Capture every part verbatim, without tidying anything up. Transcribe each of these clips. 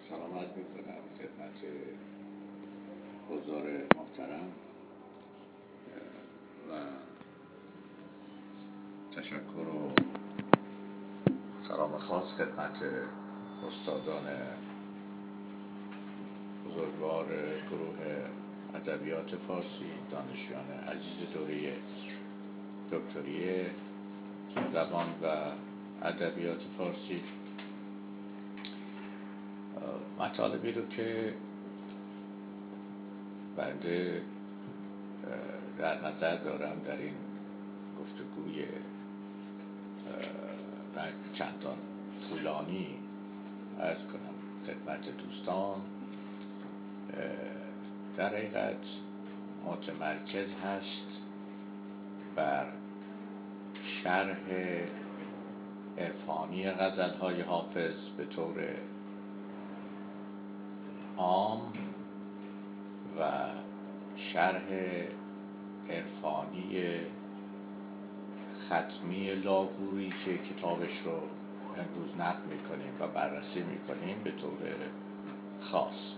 سلام عرض میکنم خدمت حضار محترم و تشکر و سلام خاص خدمت استادان بزرگوار گروه ادبیات فارسی، دانشجویان عزیز دوره دکتری زبان و ادبیات فارسی. مطالبی رو که بنده در نظر دارم در این گفتگوی چندان طولانی عرض کنم خدمت دوستان، در حقیقت متمرکز هست بر شرح عرفانی غزل‌های حافظ به طور عام و شرح عرفانی ختمی لاغوری که کتابش رو امروز نقد میکنیم و بررسی میکنیم به طور خاص.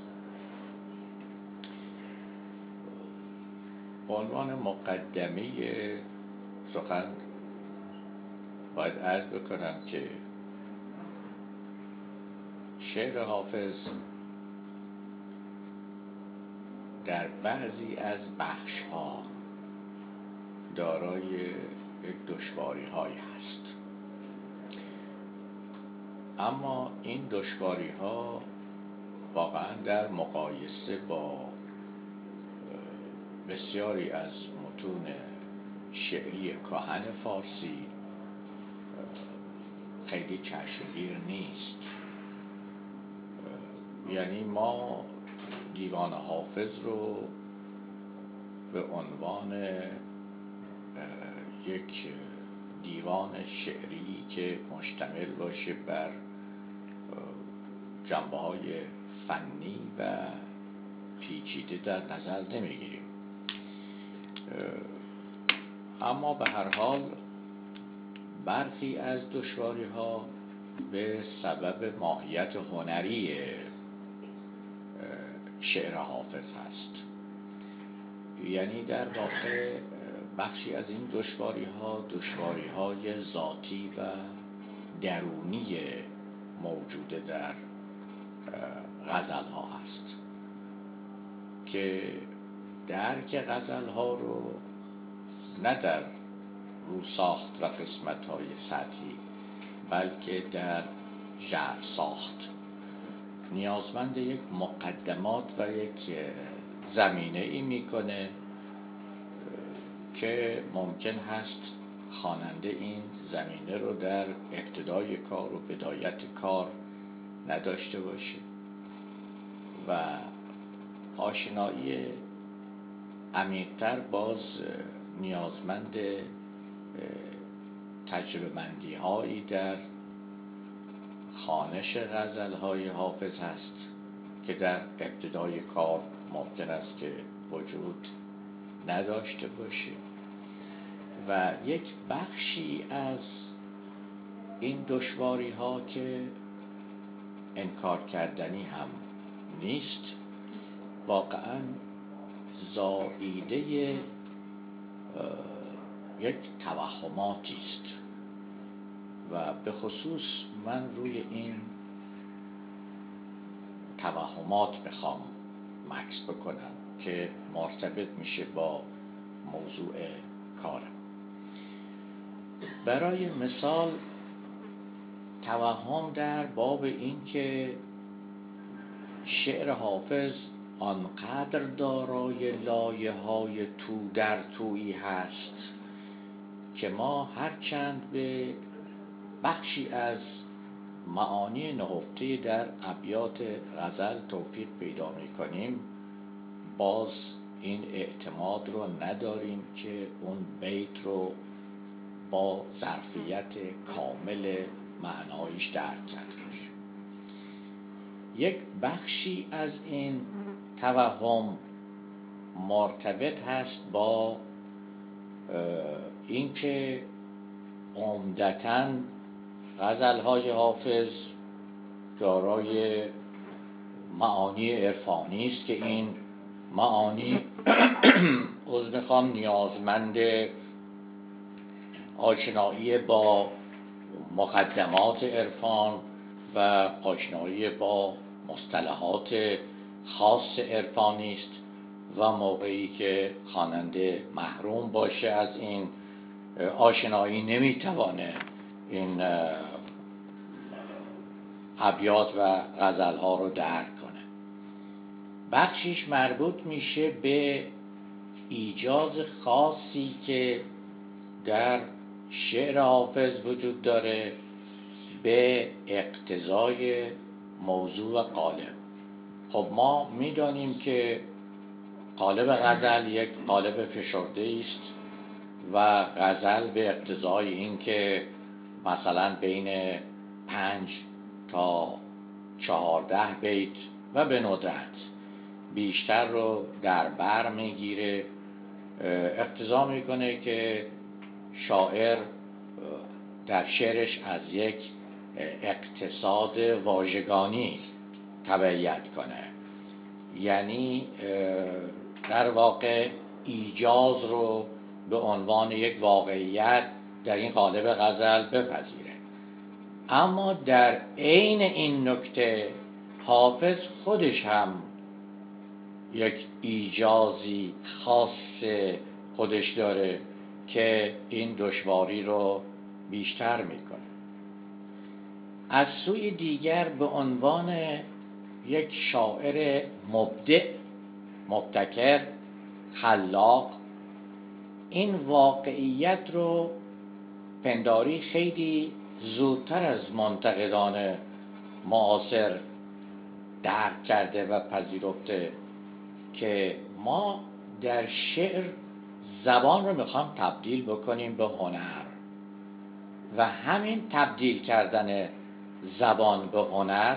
به عنوان مقدمه سخن باید عرض بکنم که شعر حافظ در بعضی از بخش‌ها دارای یک دشواری‌هایی هست، اما این دشواری‌ها واقعاً در مقایسه با بسیاری از متون شعری کهن فارسی خیلی چشمگیر نیست. یعنی ما دیوان حافظ رو به عنوان یک دیوان شعری که مشتمل باشه بر جنبه‌های فنی و پیچیده در نظر نمیگیریم، اما به هر حال برخی از دشواری‌ها به سبب ماهیت هنری شعر حافظ هست. یعنی در واقع بخشی از این دشواری‌ها دشواری‌های ذاتی و درونی موجود در غزل‌ها هست که درک غزل‌ها رو نه در رو ساخت و قسمت‌های سطحی بلکه در ژرف ساخت نیازمند یک مقدمات و یک زمینه ای میکنه که ممکن هست خواننده این زمینه رو در ابتدای کار و بدایت کار نداشته باشه و آشنایی عمیق‌تر باز نیازمند تجربه‌مندی هایی در خوانش غزل‌های حافظ هست که در ابتدای کار ممکن است که وجود نداشته باشه و یک بخشی از این دشواری ها که انکار کردنی هم نیست واقعا زائیده یک توهماتی است و به خصوص من روی این توهمات بخوام مکث بکنم که مرتبط میشه با موضوع کارم. برای مثال توهم در باب این که شعر حافظ آنقدر دارای لایه های تو در تویی هست که ما هرچند به بخشی از معانی نهفته در ابیات غزل توفیق پیدا می‌کنیم باز این اعتماد رو نداریم که اون بیت رو با ظرفیت کامل معنایش درک کرده باشیم. یک بخشی از این توهم مرتبط هست با اینکه عمدتاً غزل‌های حافظ دارای معانی عرفانی است که این معانی عذر میخوام نیازمند آشنایی با مقدمات عرفان و آشنایی با مصطلحات خاص عرفانی است و موقعی که خواننده محروم باشه از این آشنایی نمیتوانه این ابیات و غزلها رو درک کنه. بخشش مربوط میشه به ایجاز خاصی که در شعر حافظ وجود داره به اقتضای موضوع و قالب. خب ما میدانیم که قالب غزل یک قالب فشرده است و غزل به اقتضای این که مثلا بین پنج تا چهارده بیت و به ندرت بیشتر رو در بر میگیره، اقتضا میکنه که شاعر در شعرش از یک اقتصاد واژگانی تبعیت کنه، یعنی در واقع ایجاز رو به عنوان یک واقعیت در این قالب غزل بپذیره. اما در عین این نکته حافظ خودش هم یک ایجازی خاص خودش داره که این دشواری رو بیشتر میکنه. از سوی دیگر به عنوان یک شاعر مبدع، مبتکر، خلاق، این واقعیت رو پنداری خیلی زودتر از منتقدان معاصر درک کرده و پذیرفته که ما در شعر زبان رو میخوام تبدیل بکنیم به هنر و همین تبدیل کردن زبان به هنر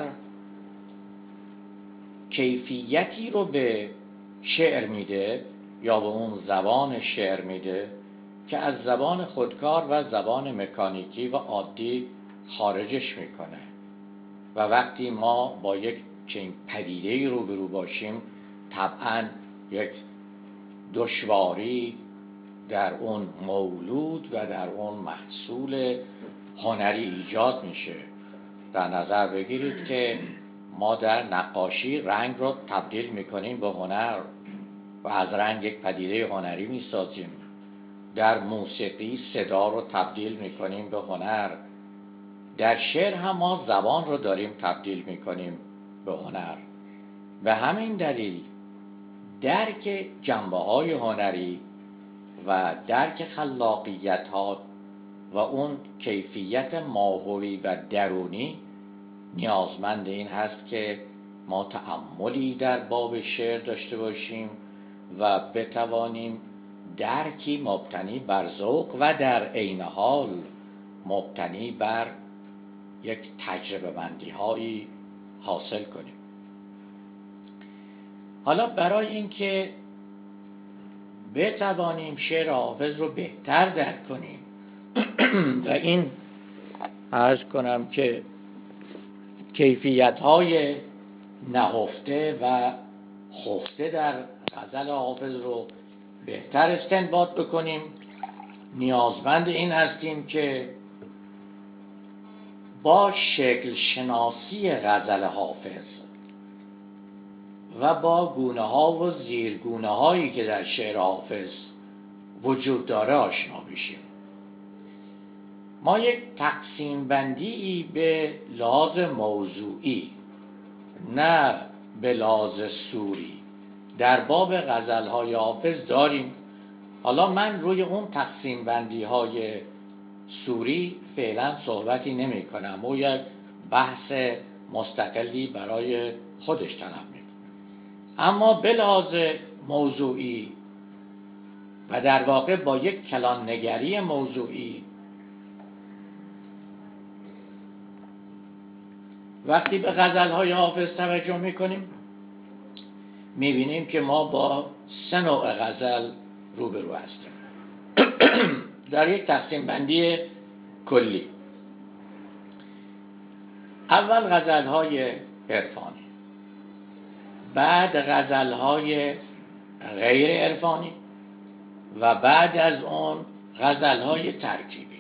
کیفیتی رو به شعر میده یا به اون زبان شعر میده که از زبان خودکار و زبان مکانیکی و عادی خارجش میکنه و وقتی ما با یک چنین پدیده‌ای روبرو باشیم طبعاً یک دشواری در اون مولود و در اون محصول هنری ایجاد میشه. در نظر بگیرید که ما در نقاشی رنگ رو تبدیل میکنیم به هنر و از رنگ یک پدیده هنری میسازیم. در موسیقی صدا رو تبدیل میکنیم به هنر. در شعر هم ما زبان رو داریم تبدیل میکنیم به هنر. به همین دلیل درک جنبه‌های هنری و درک خلاقیت ها و اون کیفیت ماهوی و درونی نیازمند این هست که ما تأملی در باب شعر داشته باشیم و بتوانیم درکی مبتنی بر ذوق و در عین حال مبتنی بر یک تجربه بندی هایی حاصل کنیم. حالا برای اینکه بتوانیم شعر حافظ رو بهتر درک کنیم و این عرض کنم که کیفیت‌های نهفته و خفته در غزل حافظ رو بهتر استنباط بکنیم، نیازمند این هستیم که با شکل شناسی غزل حافظ و با گونه ها و زیرگونه هایی که در شعر حافظ وجود داره آشنا بشیم. ما یک تقسیم بندی به لحاظ موضوعی نه به لحاظ سوری در باب غزل های حافظ داریم. حالا من روی اون تقسیم بندی های سوری فعلا صحبتی نمی کنم، او یک بحث مستقلی برای خودش طلب می کنه. اما به لحاظ موضوعی و در واقع با یک کلان نگری موضوعی وقتی به غزل‌های حافظ توجه می‌کنیم می‌بینیم که ما با سه نوع غزل روبرو هستیم. در یک تقسیم بندی کلی، اول غزل‌های عرفانی. بعد غزلهای غیر عرفانی و بعد از اون غزلهای ترکیبی.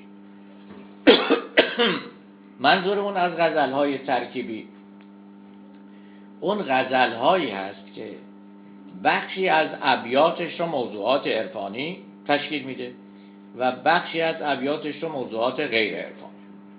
منظورمون از غزلهای ترکیبی اون غزلهایی هست که بخشی از ابیاتش رو موضوعات عرفانی تشکیل میده و بخشی از ابیاتش رو موضوعات غیر عرفانی.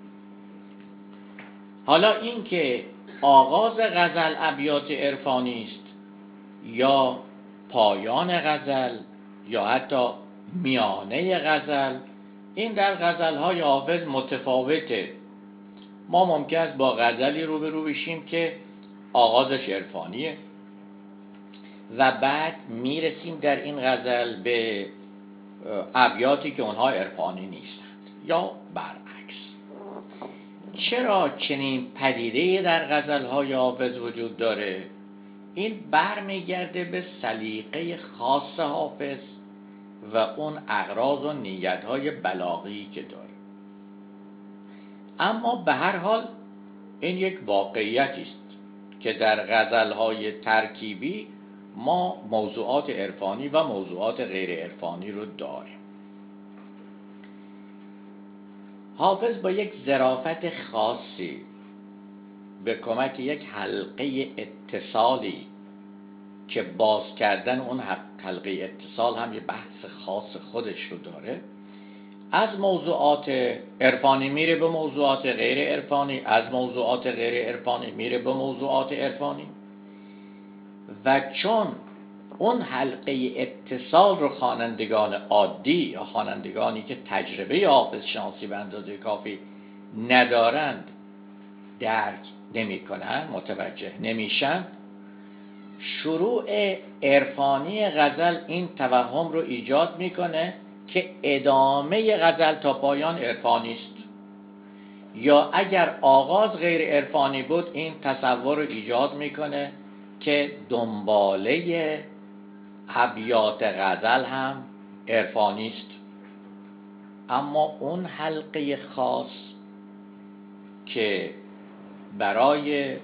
حالا این که آغاز غزل ابیات عرفانی است یا پایان غزل یا حتی میانه غزل، این در غزلهای حافظ متفاوته. ما ممکن است با غزلی روبرو بشیم که آغازش عرفانیه و بعد میرسیم در این غزل به ابیاتی که اونها عرفانی نیستند یا برعکس. چرا چنین پدیده‌ای در غزلهای حافظ وجود داره؟ این برمیگرده به سلیقه خاص حافظ و اون اغراض و نیت‌های بلاغی که داره. اما به هر حال این یک واقعیتی است که در غزلهای ترکیبی ما موضوعات عرفانی و موضوعات غیر عرفانی رو داریم. حافظ با یک ظرافت خاصی به کمک یک حلقه اتصالی که باز کردن اون حلقه اتصال هم یه بحث خاص خودش رو داره، از موضوعات عرفانی میره به موضوعات غیر عرفانی، از موضوعات غیر عرفانی میره به موضوعات عرفانی. و چون اون حلقه اتصال رو خوانندگان عادی یا خوانندگانی که تجربه حافظ شناسی به اندازه کافی ندارند درک نمی کنن، متوجه نمیشن، شروع عرفانی غزل این توهم رو ایجاد میکنه که ادامه غزل تا پایان عرفانی است، یا اگر آغاز غیر عرفانی بود این تصور رو ایجاد میکنه که دنباله ابیات غزل هم عرفانی است. اما اون حلقه خاص که برای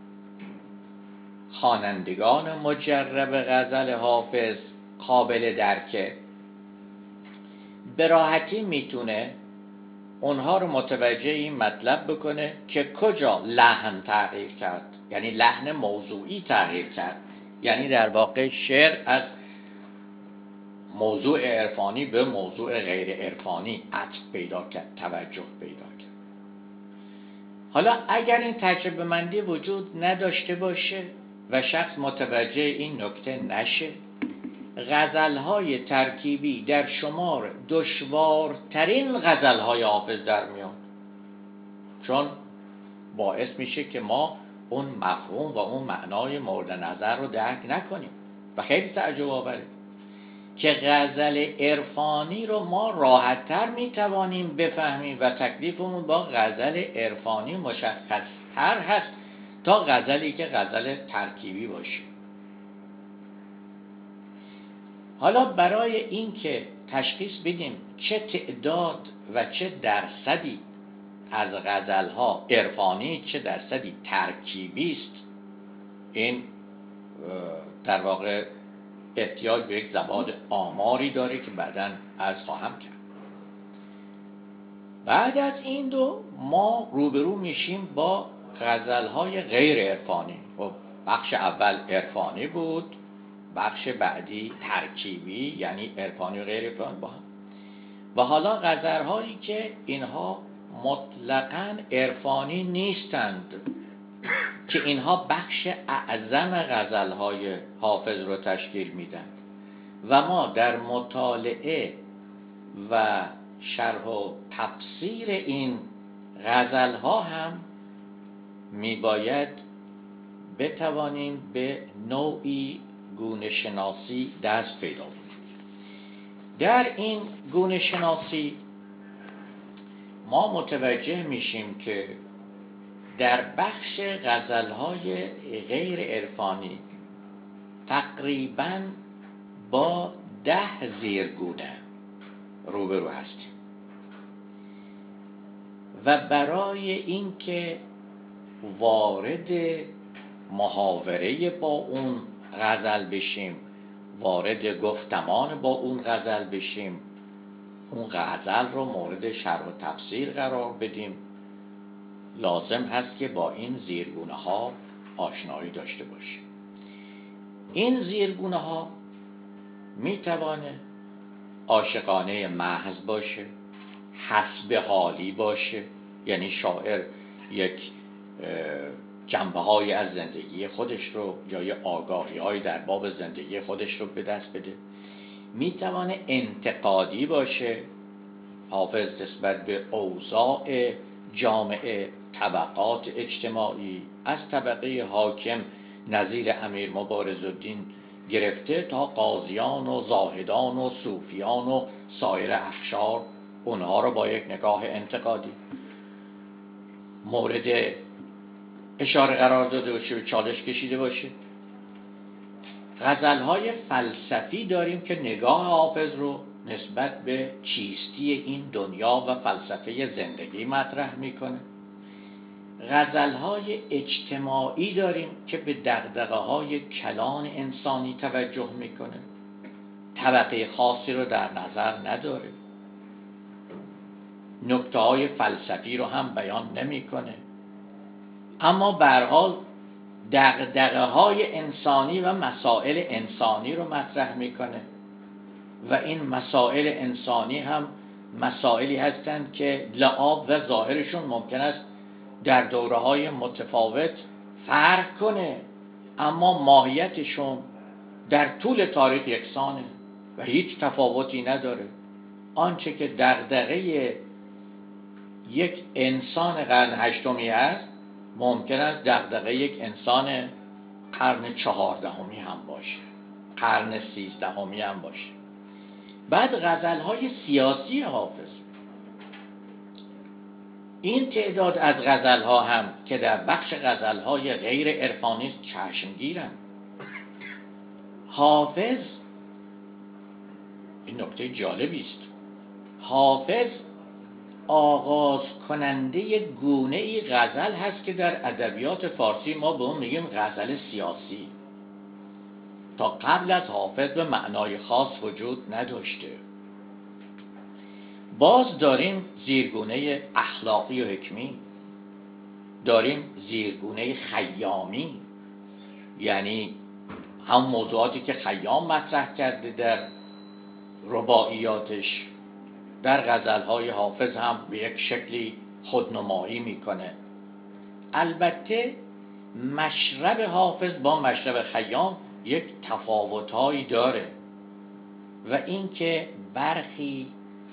خوانندگان مجرب غزل حافظ قابل درکه، به راحتی میتونه اونها رو متوجه این مطلب بکنه که کجا لحن تغییر کرد، یعنی لحن موضوعی تغییر کرد، یعنی در واقع شعر از موضوع عرفانی به موضوع غیر عرفانی عطف پیدا کرد، توجه پیدا کرد. حالا اگر این تجربه مندی وجود نداشته باشه و شخص متوجه این نکته نشه، غزلهای ترکیبی در شمار دشوارترین غزلهای حافظ در میاد، چون باعث میشه که ما اون مفهوم و اون معنای مورد نظر رو درک نکنیم و خیلی تعجب آوره که غزل عرفانی رو ما راحت‌تر میتوانیم بفهمیم و تکلیفمون با غزل عرفانی مشخص‌تر هست تا غزلی که غزل ترکیبی باشه. حالا برای این که تشخیص بدیم چه تعداد و چه درصدی از غزل‌ها عرفانی چه درصدی ترکیبی است، این در واقع احتیاج به یک زبان آماری داره که بعداً عرض خواهم کرد. بعد از این دو ما روبرو میشیم با غزل‌های غیر عرفانی. خب بخش اول عرفانی بود، بخش بعدی ترکیبی، یعنی عرفانی و غیر عرفانی با هم. و حالا غزل‌هایی که اینها مطلقاً عرفانی نیستند که اینها بخش اعظم غزل‌های حافظ رو تشکیل میدن و ما در مطالعه و شرح و تفسیر این غزل‌ها هم میباید بتوانیم به نوعی گونه شناسی دست پیدا کنیم. در این گونه شناسی ما متوجه میشیم که در بخش غزل‌های غیر عرفانی تقریباً با ده زیرگونه روبرو هستیم و برای اینکه وارد محاوره با اون غزل بشیم، وارد گفتمان با اون غزل بشیم، اون غزل رو مورد شرح و تفسیر قرار بدیم، لازم هست که با این زیرگونه ها آشنایی داشته باشیم. این زیرگونه ها میتوانه عاشقانه محض باشه، حسب حالی باشه، یعنی شاعر یک جنبه های از زندگی خودش رو یا یه آگاهی های در باب زندگی خودش رو به دست بده. میتوانه انتقادی باشه، حافظ نسبت به اوضاع جامعه، طبقات اجتماعی، از طبقه حاکم نظیر امیر مبارزالدین گرفته تا قاضیان و زاهدان و صوفیان و سایر اقشار، اونها رو با یک نگاه انتقادی مورد اشاره قرار داده باشه، به چالش کشیده باشه. غزلهای فلسفی داریم که نگاه حافظ رو نسبت به چیستی این دنیا و فلسفه زندگی مطرح میکنه. غزلهای اجتماعی داریم که به دغدغه‌های کلان انسانی توجه میکنه، طبقه خاصی رو در نظر نداره، نکته‌های فلسفی رو هم بیان نمیکنه، اما به هر حال دغدغه‌های انسانی و مسائل انسانی رو مطرح میکنه و این مسائل انسانی هم مسائلی هستند که لعاب و ظاهرشون ممکن است در دوره‌های متفاوت فرق کنه، اما ماهیتشون در طول تاریخ یکسانه و هیچ تفاوتی نداره. آنچه که دغدغه یک انسان قرن هشتمی است ممکن است دغدغه یک انسان قرن چهاردهمی هم باشه، قرن سیزدهمی هم باشه. بعد غزل‌های سیاسی حافظ، این تعداد از غزل‌ها هم که در بخش غزل‌های غیر عرفانی است چشمگیرن. حافظ، این نکته جالبی است، حافظ آغاز کننده گونه ای غزل هست که در ادبیات فارسی ما به اون میگیم غزل سیاسی. تا قبل از حافظ به معنای خاص وجود نداشته. باز داریم زیرگونه اخلاقی و حکمی، داریم زیرگونه خیامی، یعنی هم موضوعاتی که خیام مطرح کرده در رباعیاتش در غزلهای حافظ هم به یک شکلی خودنمایی میکنه. البته مشرب حافظ با مشرب خیام یک تفاوتهایی داره و اینکه برخی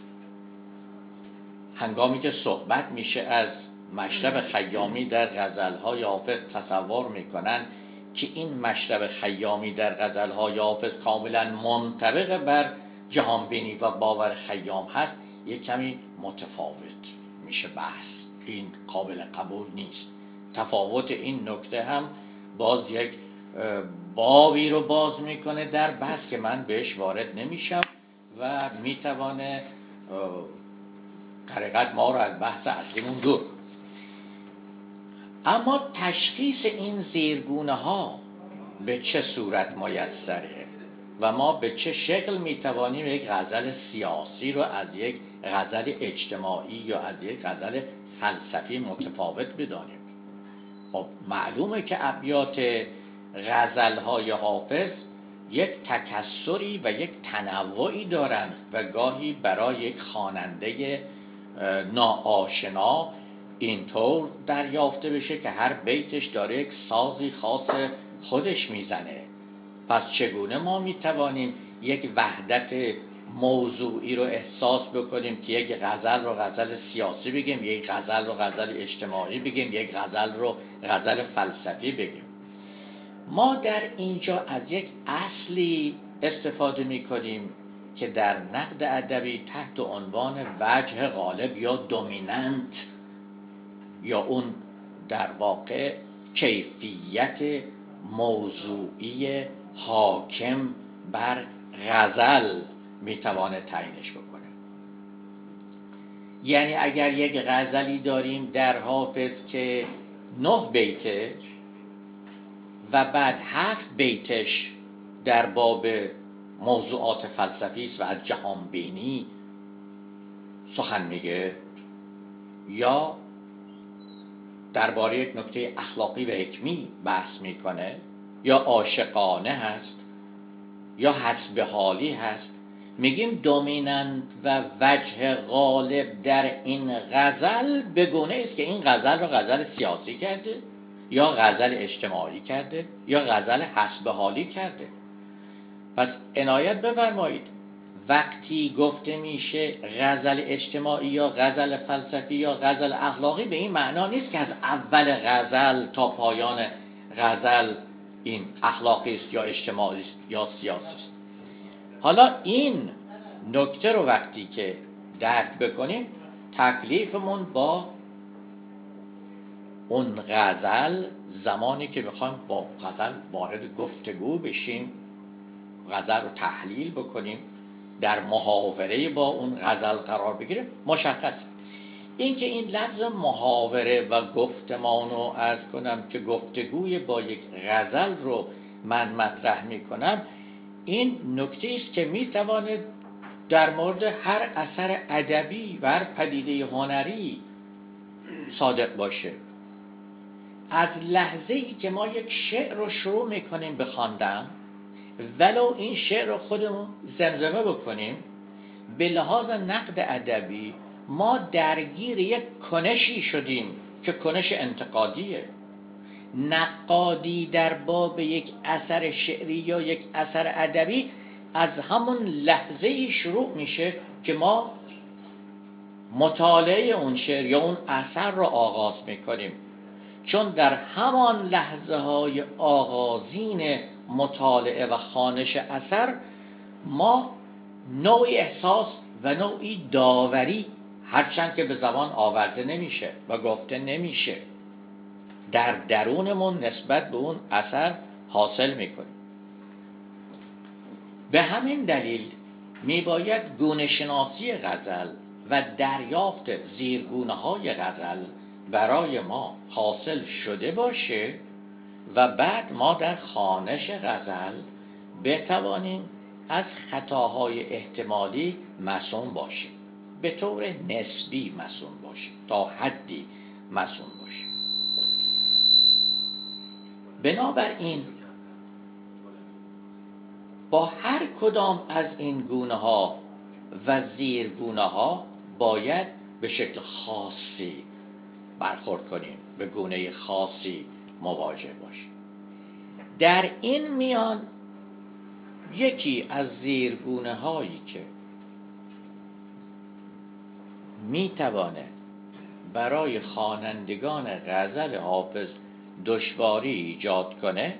هنگامی که صحبت میشه از مشرب خیامی در غزلهای حافظ تصور میکنن که این مشرب خیامی در غزلهای حافظ کاملا منطبق بر جهانبینی و باور خیام هست، یک کمی متفاوت میشه بحث. این قابل قبول نیست. تفاوت این نکته هم باز یک بابی رو باز میکنه در بحث که من بهش وارد نمیشم و میتوانه حقیقت ما رو از بحث اصلیمون دور. اما تشخیص این زیرگونه ها به چه صورت میسره و ما به چه شکل میتوانیم یک غزل سیاسی رو از یک غزل اجتماعی یا از یک غزل فلسفی متفاوت بدانیم؟ خب معلومه که ابیات غزل‌های حافظ یک تکثری و یک تنوعی دارند و گاهی برای یک خواننده ناآشنا اینطور دریافته بشه که هر بیتش داره یک سازی خاص خودش میزنه. پس چگونه ما میتوانیم یک وحدت موضوعی رو احساس بکنیم که یک غزل رو غزل سیاسی بگیم، یک غزل رو غزل اجتماعی بگیم، یک غزل رو غزل فلسفی بگیم؟ ما در اینجا از یک اصلی استفاده میکنیم که در نقد ادبی تحت عنوان وجه غالب یا دومیننت یا اون در واقع کیفیت موضوعی حاکم بر غزل میتوانه تعیینش بکنه. یعنی اگر یک غزلی داریم در حافظ که نه بیته و بعد هفت بیتش در باب موضوعات فلسفی است و از جهان بینی سخن میگه، یا درباره یک نکته اخلاقی و حکمی بحث میکنه، یا عاشقانه هست، یا حسب حالی هست. میگیم دومیننت و وجه غالب در این غزل به گونه است که این غزل رو غزل سیاسی کرده، یا غزل اجتماعی کرده، یا غزل حسب حالی کرده. پس عنایت بفرمایید وقتی گفته میشه غزل اجتماعی یا غزل فلسفی یا غزل اخلاقی، به این معنا نیست که از اول غزل تا پایان غزل این اخلاقی است یا اجتماعی است یا سیاسی است. حالا این نکته رو وقتی که درک بکنیم، تکلیفمون با اون غزل، زمانی که میخوایم با غزل وارد گفتگو بشیم، غزل رو تحلیل بکنیم، در محاوره با اون غزل قرار بگیریم، مشخص. این که این لفظ محاوره و گفتمان رو عرض کنم که گفتگوی با یک غزل رو من مطرح میکنم، این نکته است که میتواند در مورد هر اثر ادبی و هر پدیده هنری صادق باشه. از لحظه ای که ما یک شعر رو شروع میکنیم به خواندن، ولو این شعر رو خودمون زمزمه بکنیم، به لحاظ نقد ادبی ما درگیر یک کنشی شدیم که کنش انتقادیه. نقادی در باب یک اثر شعری یا یک اثر ادبی از همون لحظه ای شروع میشه که ما مطالعه اون شعر یا اون اثر رو آغاز میکنیم، چون در همان لحظه های آغازین مطالعه و خوانش اثر ما نوعی احساس و نوعی داوری، هرچند که به زبان آورده نمیشه و گفته نمیشه، در درونمون نسبت به اون اثر حاصل میکنیم. به همین دلیل میباید گونه شناسی غزل و دریافت زیرگونه های غزل برای ما حاصل شده باشه و بعد ما در خوانش غزل بتوانیم از خطاهای احتمالی معصوم باشیم، به طور نسبی معصوم باشیم، تا حدی معصوم باشیم. بنابراین با هر کدام از این گونه ها و زیرگونه ها باید به شکل خاصی برخورد کنیم، به گونه خاصی مواجه باشیم. در این میان یکی از زیرگونه هایی که میتوانه برای خوانندگان غزل حافظ دشواری ایجاد کنه،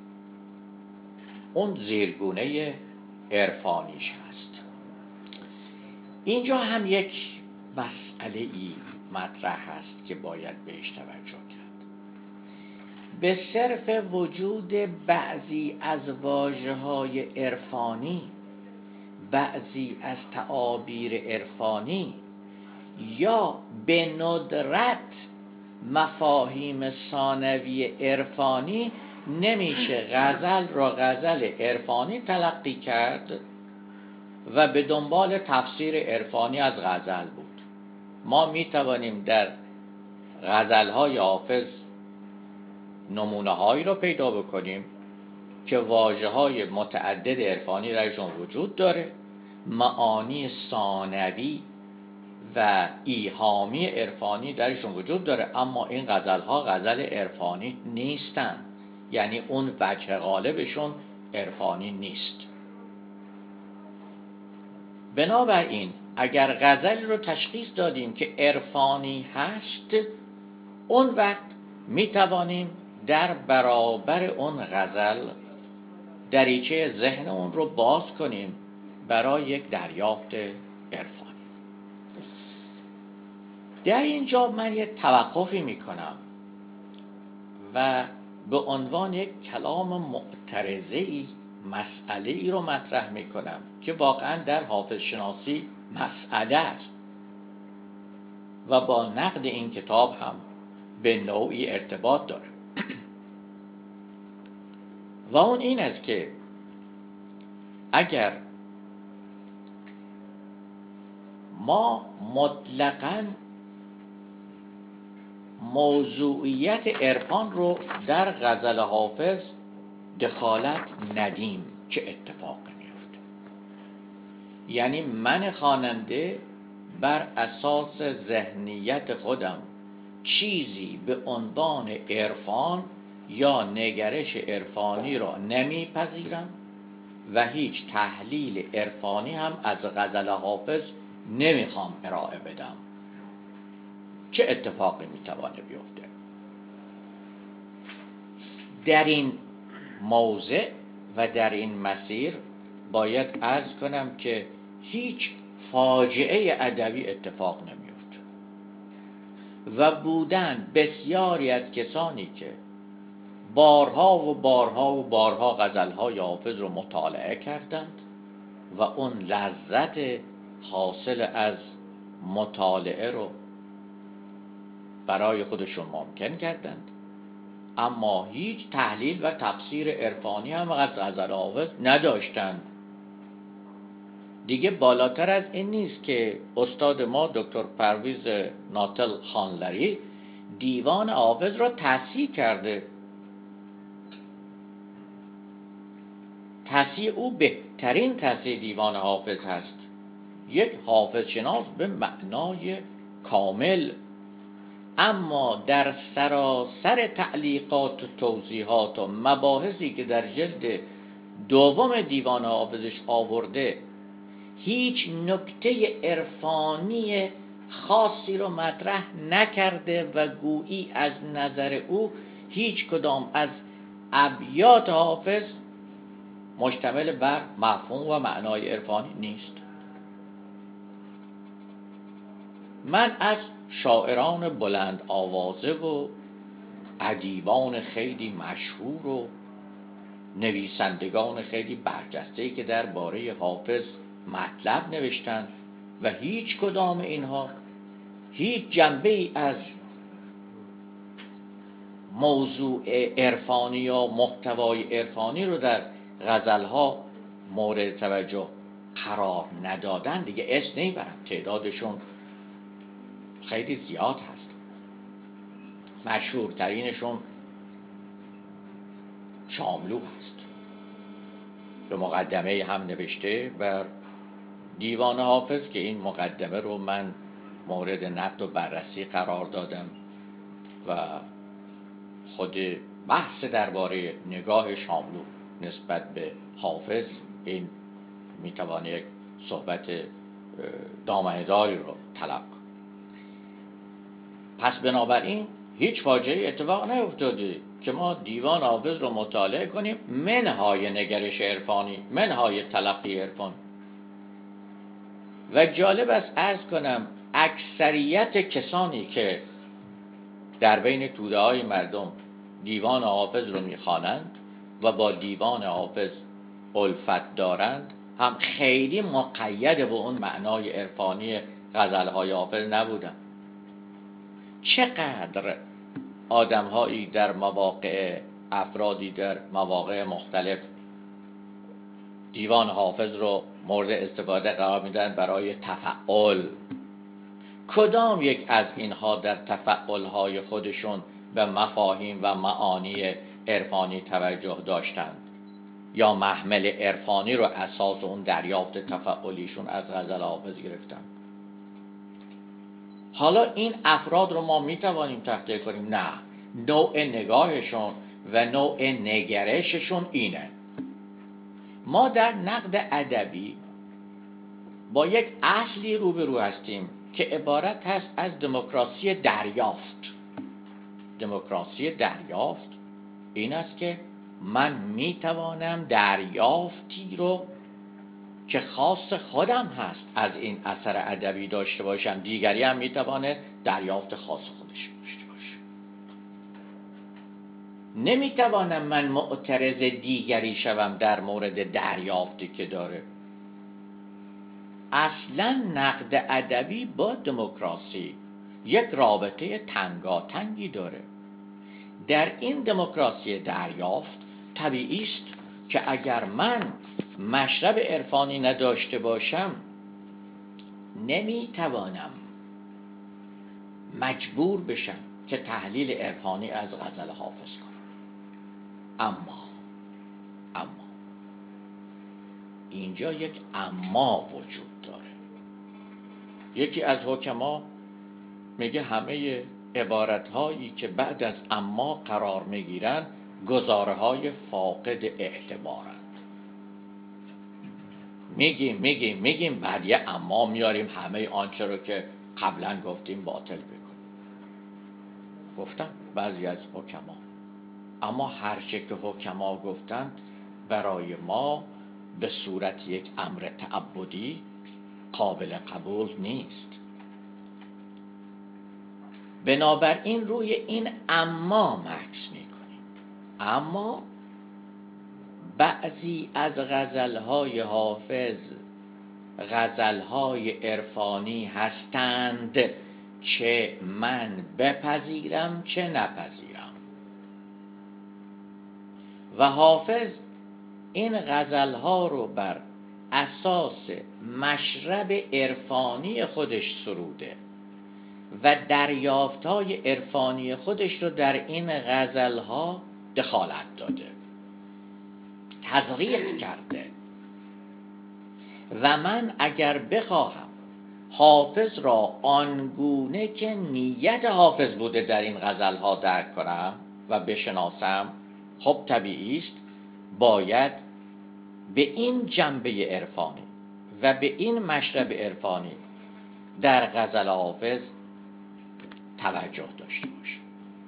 اون زیرگونه عرفانیش هست. اینجا هم یک مسئله ای مطرح هست که باید بهش توجه کرد. به صرف وجود بعضی از واژه‌های عرفانی، بعضی از تعابیر عرفانی، یا به ندرت مفاهیم ثانوی عرفانی، نمیشه غزل را غزل عرفانی تلقی کرد و به دنبال تفسیر عرفانی از غزل بود. ما میتوانیم در غزل‌های حافظ نمونه هایی را پیدا بکنیم که واژه‌های متعدد عرفانی درشون وجود داره، معانی ثانوی و ایهامی عرفانی درشون وجود داره، اما این غزل‌ها غزل عرفانی نیستن، یعنی اون وجه غالبشون عرفانی نیست. بنابراین اگر غزل رو تشخیص دادیم که عرفانی هست، اون وقت میتوانیم در برابر اون غزل دریچه ذهن اون رو باز کنیم برای یک دریافت عرفانی. در اینجا من یک توقفی میکنم و به عنوان یک کلام معترضه‌ای مسئله ای رو مطرح میکنم که واقعا در حافظ شناسی مسئله است و با نقد این کتاب هم به نوعی ارتباط داره. و اون این است که اگر ما مطلقاً موضوعیت عرفان رو در غزل حافظ دخالت ندیم چه اتفاقی میفته؟ یعنی من خواننده بر اساس ذهنیت خودم چیزی به عنوان عرفان یا نگرش عرفانی را نمیپذیرم و هیچ تحلیل عرفانی هم از غزل حافظ نمیخوام ارائه بدم. چه اتفاقی میتوانه بیفته؟ در این موضع و در این مسیر باید عرض کنم که هیچ فاجعه ادبی اتفاق نمیفته و بودن بسیاری از کسانی که بارها و بارها و بارها غزلهای حافظ رو مطالعه کردند و اون لذت حاصل از مطالعه رو برای خودشون ممکن کردند، اما هیچ تحلیل و تفسیر عرفانی هم از غزل حافظ نداشتند. دیگه بالاتر از این نیست که استاد ما دکتر پرویز ناتل خانلری دیوان حافظ را تصحیح کرده. تصحیح او بهترین تصحیح دیوان حافظ هست. یک حافظ شناس به معنای کامل، اما در سراسر تعلیقات و توضیحات و مباحثی که در جلد دوم دیوان حافظش آورده هیچ نکته عرفانی خاصی رو مطرح نکرده و گویی از نظر او هیچ کدام از ابیات حافظ مشتمل بر مفهوم و معنای عرفانی نیست. من از شاعران بلند آوازه و ادیبان خیلی مشهور و نویسندگان خیلی برجسته‌ای که درباره حافظ مطلب نوشتند و هیچ کدام اینها هیچ جنبه ای از موضوع عرفانی یا محتوای عرفانی رو در غزلها مورد توجه قرار ندادن. دیگه اسم نمیبرم، تعدادشون خیلی زیاد هست. مشهورترینشون شاملو هست، به مقدمه هم نوشته بر دیوان حافظ که این مقدمه رو من مورد نقد و بررسی قرار دادم و خود بحث درباره نگاه شاملو نسبت به حافظ این میتوانه یک صحبت دامنه‌داری رو طلب کنه. پس بنابراین هیچ فاجعه اتفاق نیفتاده که ما دیوان حافظ رو مطالعه کنیم منهای نگرش عرفانی، منهای تلقی عرفان. و جالب است عرض کنم اکثریت کسانی که در بین توده های مردم دیوان حافظ رو میخوانند و با دیوان حافظ الفت دارند هم خیلی مقید به اون معنای عرفانی غزلهای حافظ نبودند. چقدر آدم‌هایی در مواقع افرادی در مواقع مختلف دیوان حافظ رو مورد استفاده قرار میدن برای تفعال. کدام یک از اینها در تفعال‌های خودشون به مفاهیم و معانی عرفانی توجه داشتند یا محمل عرفانی رو اساس اون دریافت تفعالیشون از غزل حافظ گرفتند؟ حالا این افراد رو ما میتوانیم تحقیق کنیم؟ نه، نوع نگاهشون و نوع نگرششون اینه. ما در نقد ادبی با یک اصلی روبرو هستیم که عبارت هست از دموکراسی دریافت. دموکراسی دریافت این است که من میتوانم دریافتی رو که خاص خودم هست از این اثر ادبی داشته باشم، دیگری هم میتوانه دریافت خاص خودش داشته باشه. نمیتوانم من معترض دیگری شوم در مورد دریافتی که داره. اصلا نقد ادبی با دموکراسی یک رابطه تنگاتنگی داره. در این دموکراسی دریافت طبیعی است که اگر من مشرب عرفانی نداشته باشم نمیتوانم مجبور بشم که تحلیل عرفانی از غزل حافظ کنم. اما اما اینجا یک اما وجود داره. یکی از حکما میگه همه عبارتهایی که بعد از اما قرار میگیرن گزاره های فاقد اعتبارند. میگیم میگیم میگیم بعد یه اما میاریم همه آنچه رو که قبلا گفتیم باطل بکنیم. گفتن بعضی از حکما، اما هر چه که حکما گفتن برای ما به صورت یک امر تعبدی قابل قبول نیست. بنابراین روی این اما مکث میکنیم. اما بعضی از غزلهای حافظ غزلهای عرفانی هستند چه من بپذیرم چه نپذیرم، و حافظ این غزلها رو بر اساس مشرب عرفانی خودش سروده و دریافت‌های عرفانی خودش رو در این غزلها دخالت داده، تزریق کرده. و من اگر بخواهم حافظ را آنگونه که نیت حافظ بوده در این غزلها درک کنم و بشناسم، خب طبیعی است باید به این جنبه عرفانی و به این مشرب عرفانی در غزل حافظ توجه داشته باشم.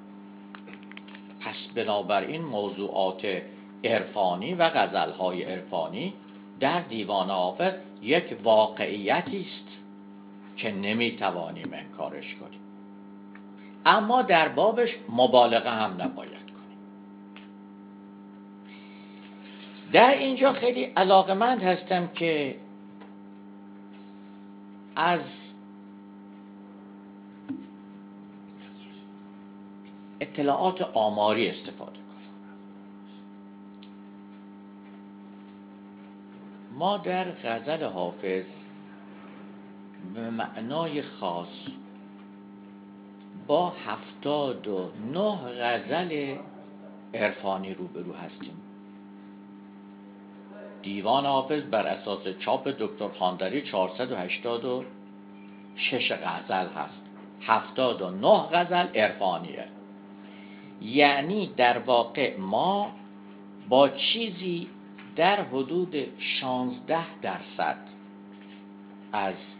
پس بنابراین موضوعات عرفانی و غزلهای عرفانی در دیوان حافظ یک واقعیتی است که نمیتوانیم انکارش کنیم، اما در بابش مبالغه هم نباید کنیم. در اینجا خیلی علاقمند هستم که از اطلاعات آماری استفاده کنم. ما در غزل حافظ به معنای خاص با هفتاد و نه غزل عرفانی روبرو هستیم. دیوان حافظ بر اساس چاپ دکتر خاندری چهارصد و هشتاد و شش غزل هست، هفتاد و نه غزل عرفانیه. یعنی در واقع ما با چیزی در حدود شانزده درصد از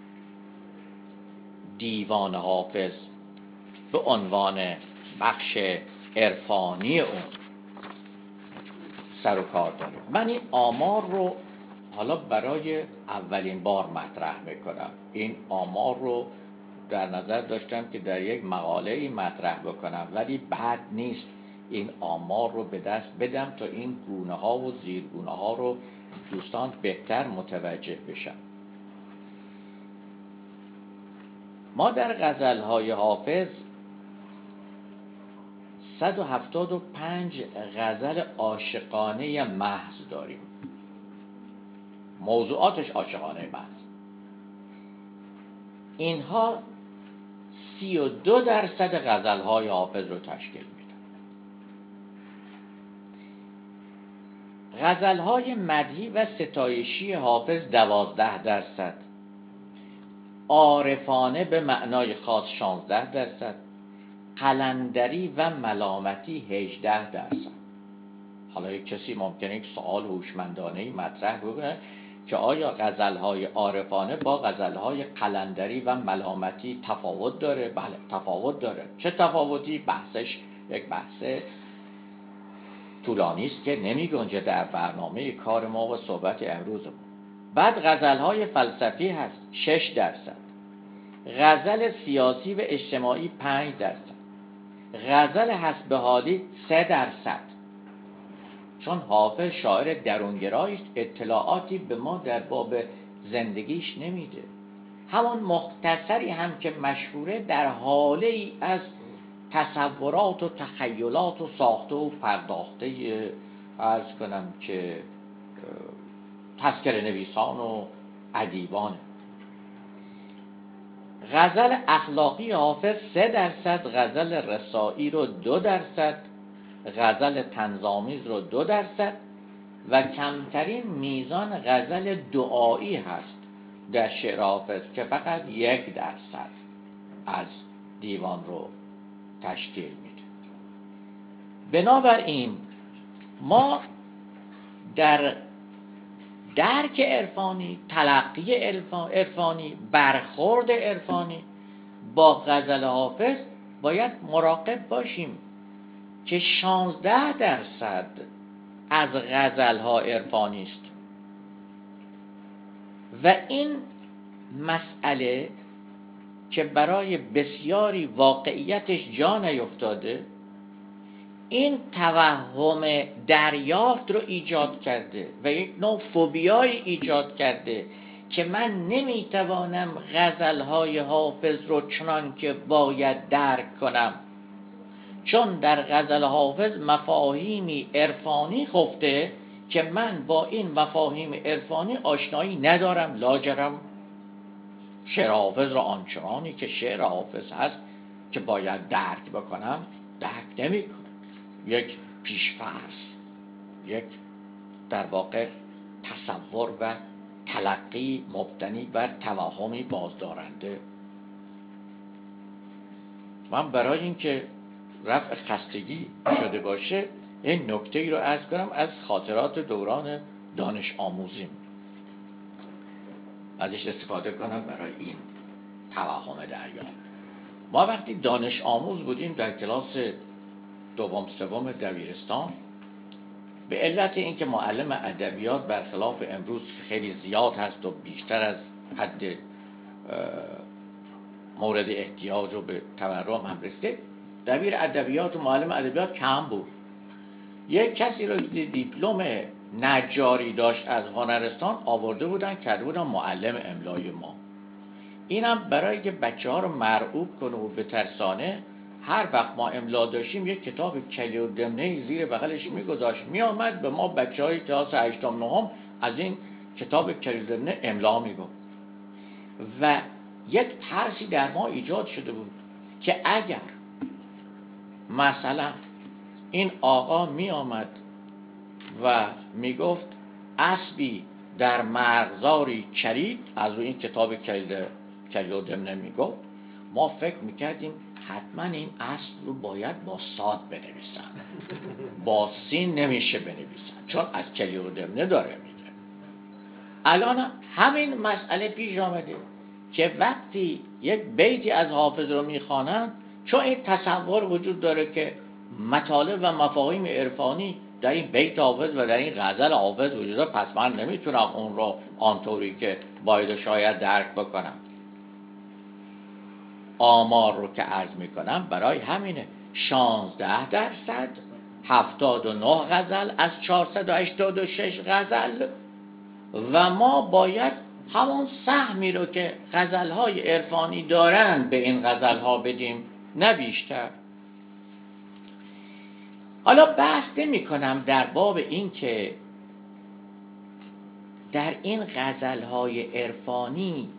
دیوان حافظ به عنوان بخش عرفانی اون سر و کار داریم. من این آمار رو حالا برای اولین بار مطرح میکنم. این آمار رو در نظر داشتم که در یک مقاله مطرح بکنم، ولی بد نیست این آمار رو به دست بدم تا این گونه ها و زیرگونه ها رو دوستان بهتر متوجه بشن. ما در غزل های حافظ صد و هفتاد و پنج غزل عاشقانه محض داریم، موضوعاتش عاشقانه محض. اینها سی و دو درصد غزل های حافظ رو تشکیل میدن. غزل های مدحی و ستایشی حافظ دوازده درصد، عارفانه به معنای خاص شانزده درصد، قلندری و ملامتی هجده درصد. حالا یک کسی ممکنه یک سوال هوشمندانه‌ای مطرح بکنه که آیا غزل‌های عارفانه با غزل‌های قلندری و ملامتی تفاوت داره؟ بله تفاوت داره. چه تفاوتی؟ بحثش یک بحث طولانی است که نمی گنجه در برنامه کار ما و صحبت امروزمون. بعد غزل‌های فلسفی هست شش درصد، غزل سیاسی و اجتماعی پنج درصد، غزل حسب حالی سه درصد. چون حافظ شاعر درونگرایی است، اطلاعاتی به ما در باب زندگیش نمیده. همون مختصری هم که مشهوره در حاله ای از تصورات و تخیلات و ساخته و پرداخته عرض کنم که تذکره نویسان و ادیبان. غزل اخلاقی حافظ سه درصد، غزل رسایی رو دو درصد، غزل طنزآمیز رو دو درصد و کمترین میزان غزل دعایی هست در شعر حافظ که فقط یک درصد از دیوان رو تشکیل میده. بنابراین ما در درک عرفانی، تلقی عرفانی، برخورد عرفانی با غزل حافظ باید مراقب باشیم که شانزده درصد از غزلها عرفانی است و این مسئله که برای بسیاری واقعیتش جا نیفتاده، این توهم دریافت رو ایجاد کرده و یک نوع فوبیای ایجاد کرده که من نمیتوانم غزلهای حافظ رو چنان که باید درک کنم، چون در غزل حافظ مفاهیمی عرفانی خفته که من با این مفاهیم عرفانی آشنایی ندارم. لاجرم شعر حافظ را آنچنانی که شعر حافظ هست که باید درک بکنم درک نمی کنم. یک پیشفرض، یک در واقع تصور و تلقی مبتنی بر توهمی بازدارنده. من برای اینکه رفع خستگی شده باشه این نکته ای رو عرض کنم از خاطرات دوران دانش آموزیم، ازش استفاده کنم برای این توهم دریافت. ما وقتی دانش آموز بودیم در کلاس دوم سوم دبیرستان، به علت اینکه معلم ادبیات برخلاف امروز خیلی زیاد هست و بیشتر از حد مورد احتیاج و به تورم هم رسیده، دبیر ادبیات و معلم ادبیات کم بود. یک کسی رو دیپلم نجاری داشت از هنرستان آورده بودن کرده بودن معلم املای ما. اینم برای که بچه ها رو مرعوب کنه و بترسانه، هر وقت ما املا داشتیم یک کتاب کلی و دمنه زیر بغلش میگذاشت، میامد به ما بچه های کلاس هشتم نهم از این کتاب کلی و دمنه املا میگفت و یک ترسی در ما ایجاد شده بود که اگر مثلا این آقا میامد و میگفت اسبی در مرغزاری چرید، از روی این کتاب کلی و دمنه میگفت، ما فکر میکردیم حتما این اسب رو باید با صاد بنویسن، با سین نمیشه بنویسن چون از کلی و دمنه داره میگه. الان همین مسئله پیش آمده که وقتی یک بیتی از حافظ رو میخوانن، چون این تصور وجود داره که مطالب و مفاهیم عرفانی در این بیت حافظ و در این غزل حافظ وجود داره، پس من نمیتونم اون رو آنطوری که باید شاید درک بکنم. آمار رو که عرض میکنم برای همینه، شانزده درصد، هفتاد و نه غزل از چهارصد و هشتاد و شش غزل و ما باید همون سهمی رو که غزلهای عرفانی دارن به این غزلها بدیم، نه بیشتر. حالا بحث نمی کنم در باب این که در این غزلهای عرفانی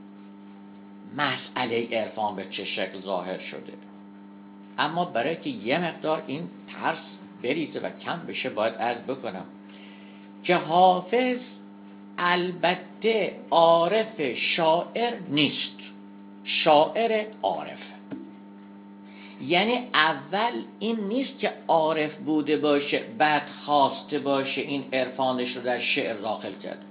مسئله عرفان به چه شکل ظاهر شده، اما برای که یه مقدار این ترس بریزه و کم بشه باید عرض بکنم که حافظ البته عارف شاعر نیست، شاعر عارف. یعنی اول این نیست که عارف بوده باشه بعد خواسته باشه این عرفانش رو در شعر داخل کرده.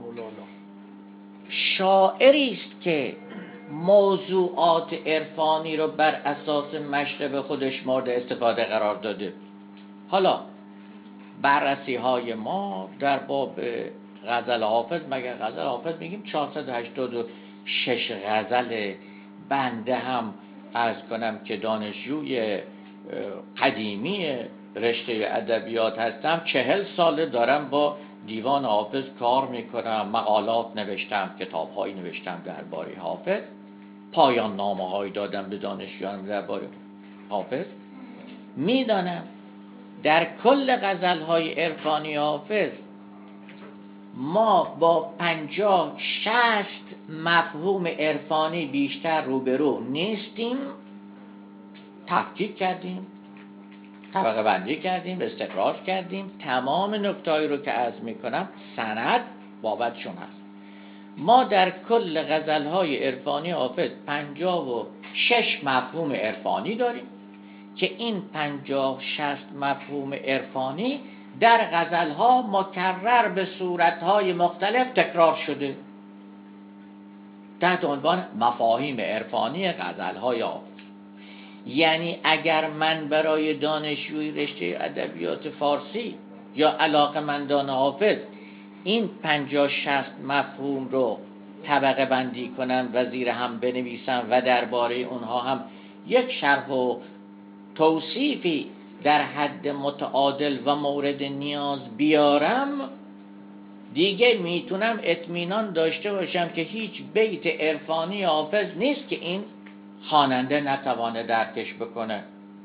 شاعری است که موضوعات عرفانی رو بر اساس مشرب خودش مورد استفاده قرار داده. حالا بررسی های ما در باب غزل حافظ، مگر غزل حافظ میگیم چهارصد و هشتاد و شش غزل. بنده هم عرض کنم که دانشجوی قدیمی رشته ادبیات هستم، چهل ساله دارم با دیوان حافظ کار میکنم، مقالات نوشتم، کتابهایی نوشتم درباره حافظ، پایان نامه هایی دادم به دانشجویان درباره حافظ. میدانم در کل غزل‌های عرفانی حافظ ما با پنجاه شصت مفهوم عرفانی بیشتر روبرو نیستیم. تفکیک کردیم، طبقه بندی کردیم، استخراج کردیم، تمام نکتهایی رو که عرض میکنم سند بابتشون هست. ما در کل غزلهای عرفانی حافظ پنجاه و شش مفهوم عرفانی داریم که این پنجاه شصت مفهوم عرفانی در غزلها مکرر به صورتهای مختلف تکرار شده تحت عنوان مفاهیم عرفانی غزلهای حافظ. یعنی اگر من برای دانشجوی رشته ادبیات فارسی یا علاقه‌مندان حافظ این پنجاه شصت مفهوم رو طبقه بندی کنم و زیر هم بنویسم و درباره اونها هم یک شرح و توصیفی در حد متعادل و مورد نیاز بیارم، دیگه میتونم اطمینان داشته باشم که هیچ بیت عرفانی حافظ نیست که این خواننده نتوانه درکش بکنه.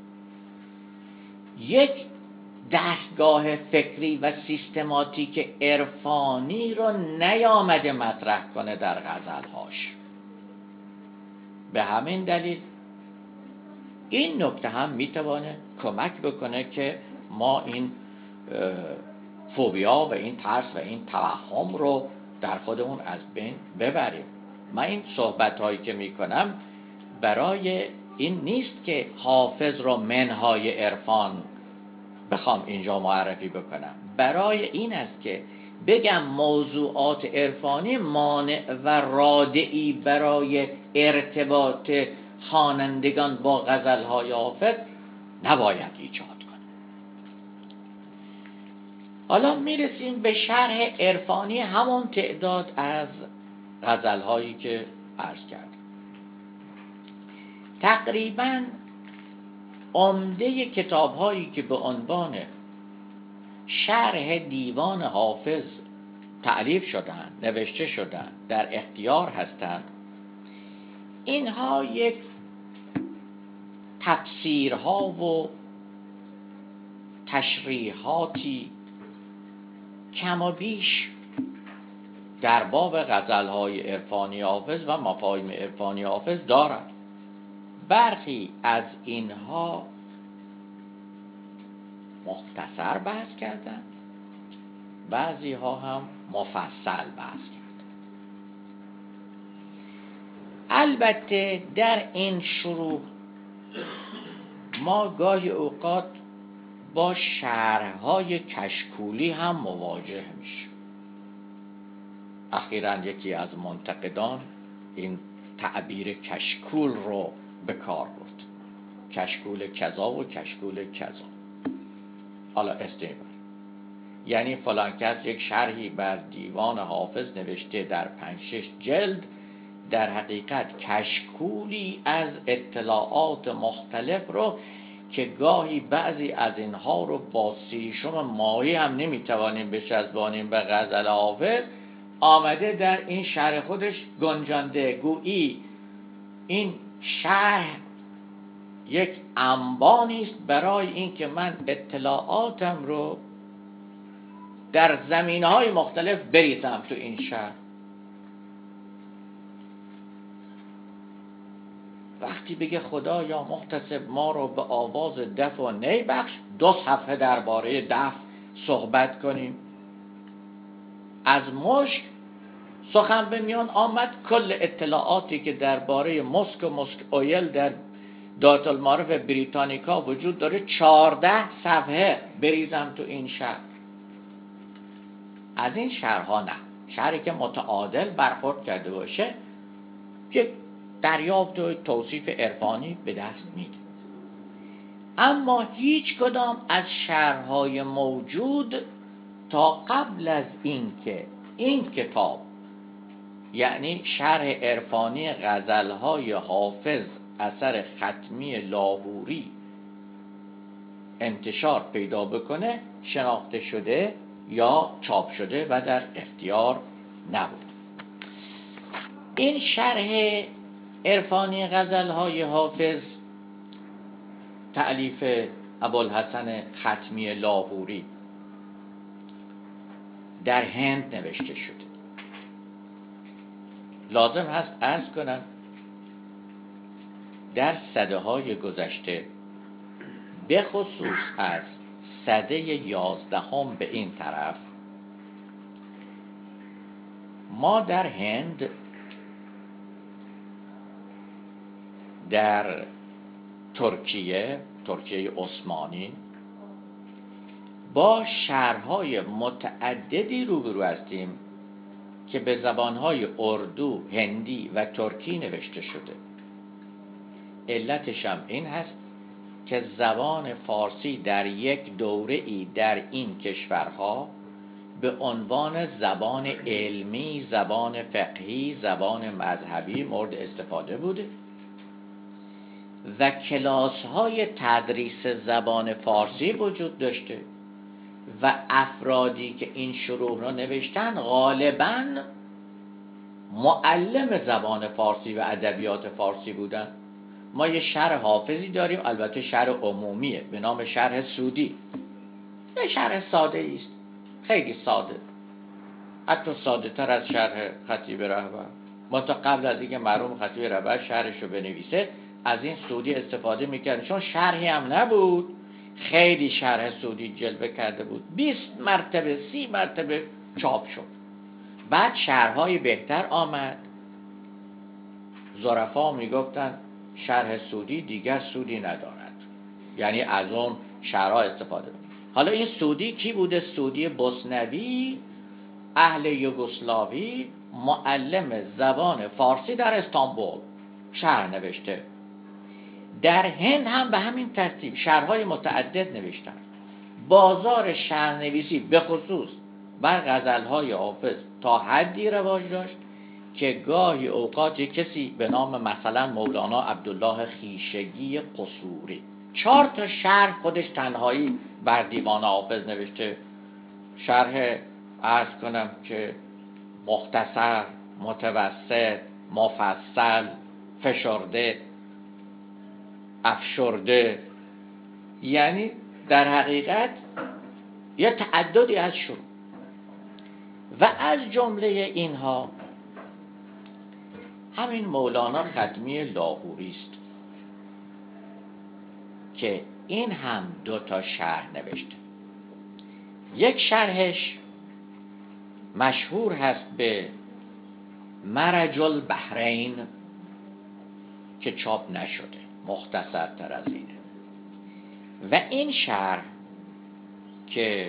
یک دستگاه فکری و سیستماتیک عرفانی رو نیامده مطرح کنه در غزلهاش. به همین دلیل این نکته هم میتوانه کمک بکنه که ما این فوبیا و این ترس و این توهم رو در خودمون از بین ببریم. من این صحبت هایی که میکنم برای این نیست که حافظ رو منهای عرفان بخوام اینجا معرفی بکنم، برای این است که بگم موضوعات عرفانی مانع و رادعی برای ارتباط خوانندگان با غزلهای حافظ نباید ایجاد کنه. حالا میرسیم به شرح عرفانی همون تعداد از غزلهایی که عرض کردم. تقریباً عمده کتاب‌هایی که به عنوان شرح دیوان حافظ تألیف شدند، نوشته شدند، در اختیار هستند، اینها یک تفسیرها و تشریحاتی کم و بیش در باب غزل‌های عرفانی حافظ و مفاهیم عرفانی حافظ دارند. برخی از اینها مختصر بحث کردن، بعضی ها هم مفصل بحث کردن. البته در این شروع ما گاهی اوقات با شرح‌های کشکولی هم مواجه میشیم. اخیراً یکی از منتقدان این تعبیر کشکول رو به کار برد، کشکول کذا و کشکول کذا. حالا استعمال یعنی فلان کس یک شرحی بر دیوان حافظ نوشته در پنج شش جلد، در حقیقت کشکولی از اطلاعات مختلف رو که گاهی بعضی از اینها رو با سیشم ماهی هم نمیتوانیم بچسبانیم به غزل حافظ، آمده در این شرح خودش گنجانده. گویی این شرح یک انبانی است برای اینکه من اطلاعاتم رو در زمینه‌های مختلف بریزم تو این شرح. وقتی بگه خدا یا محتسب ما رو به آواز دف و نی بخش، دو صفحه درباره دف صحبت کنیم. از مشک سخن به میان آمد، کل اطلاعاتی که درباره مسک و مسک اویل در دایره المعارف بریتانیکا وجود داره چهارده صفحه بریزم تو این شرح. از این شرح‌ها نه، شرحی که متعادل برخورد کرده باشه یک دریافت و توصیف عرفانی به دست میده. اما هیچ کدام از شرح‌های موجود تا قبل از این که این کتاب یعنی شرح عرفانی غزل‌های حافظ اثر ختمی لاهوری انتشار پیدا بکنه شناخته شده یا چاپ شده و در اختیار نبود. این شرح عرفانی غزل‌های حافظ تألیف ابوالحسن ختمی لاهوری در هند نوشته شده. لازم هست عرض کنم در سده های گذشته به خصوص از سده یازدهم به این طرف ما در هند در ترکیه ترکیه عثمانی با شهرهای متعددی روبرو هستیم که به زبانهای اردو، هندی و ترکی نوشته شده. علتش هم این هست که زبان فارسی در یک دوره‌ای در این کشورها به عنوان زبان علمی، زبان فقهی، زبان مذهبی مورد استفاده بوده و کلاس‌های تدریس زبان فارسی وجود داشته و افرادی که این شروح را نوشتن غالباً معلم زبان فارسی و ادبیات فارسی بودن. ما یه شرح حافظی داریم، البته شرح عمومیه به نام شرح سودی. یه شرح ساده است، خیلی ساده، حتی ساده تر از شرح خطیب رهبر. ما تا قبل از اینکه مرحوم خطیب رهبر شرحش رو بنویسه از این سودی استفاده میکرد، چون شرحی هم نبود. خیلی شرح سودی جلوه کرده بود، بیست مرتبه سی مرتبه چاپ شد. بعد شرحهای بهتر آمد. ظرفا میگفتن شرح سودی دیگر سودی ندارد، یعنی از اون شرح استفاده بود. حالا این سودی کی بوده؟ سودی بوسنوی، اهل یوگسلاوی، معلم زبان فارسی در استانبول شرح نوشته. در هند هم به همین ترتیب شرحهای متعدد نوشتن. بازار شرحنویسی به خصوص بر غزلهای حافظ تا حدی رواج داشت که گاهی اوقات کسی به نام مثلا مولانا عبدالله خویشگی قصوری چهار تا شرح خودش تنهایی بر دیوان حافظ نوشته. شرح عرض کنم که مختصر، متوسط، مفصل، فشرده، افشرده، یعنی در حقیقت یه تعددی از شروع. و از جمله اینها همین مولانا ختمی لاهوری است که این هم دو تا شرح نوشته. یک شرحش مشهور هست به مرج البحرین که چاپ نشده، مختصر تر از اینه. و این شرح که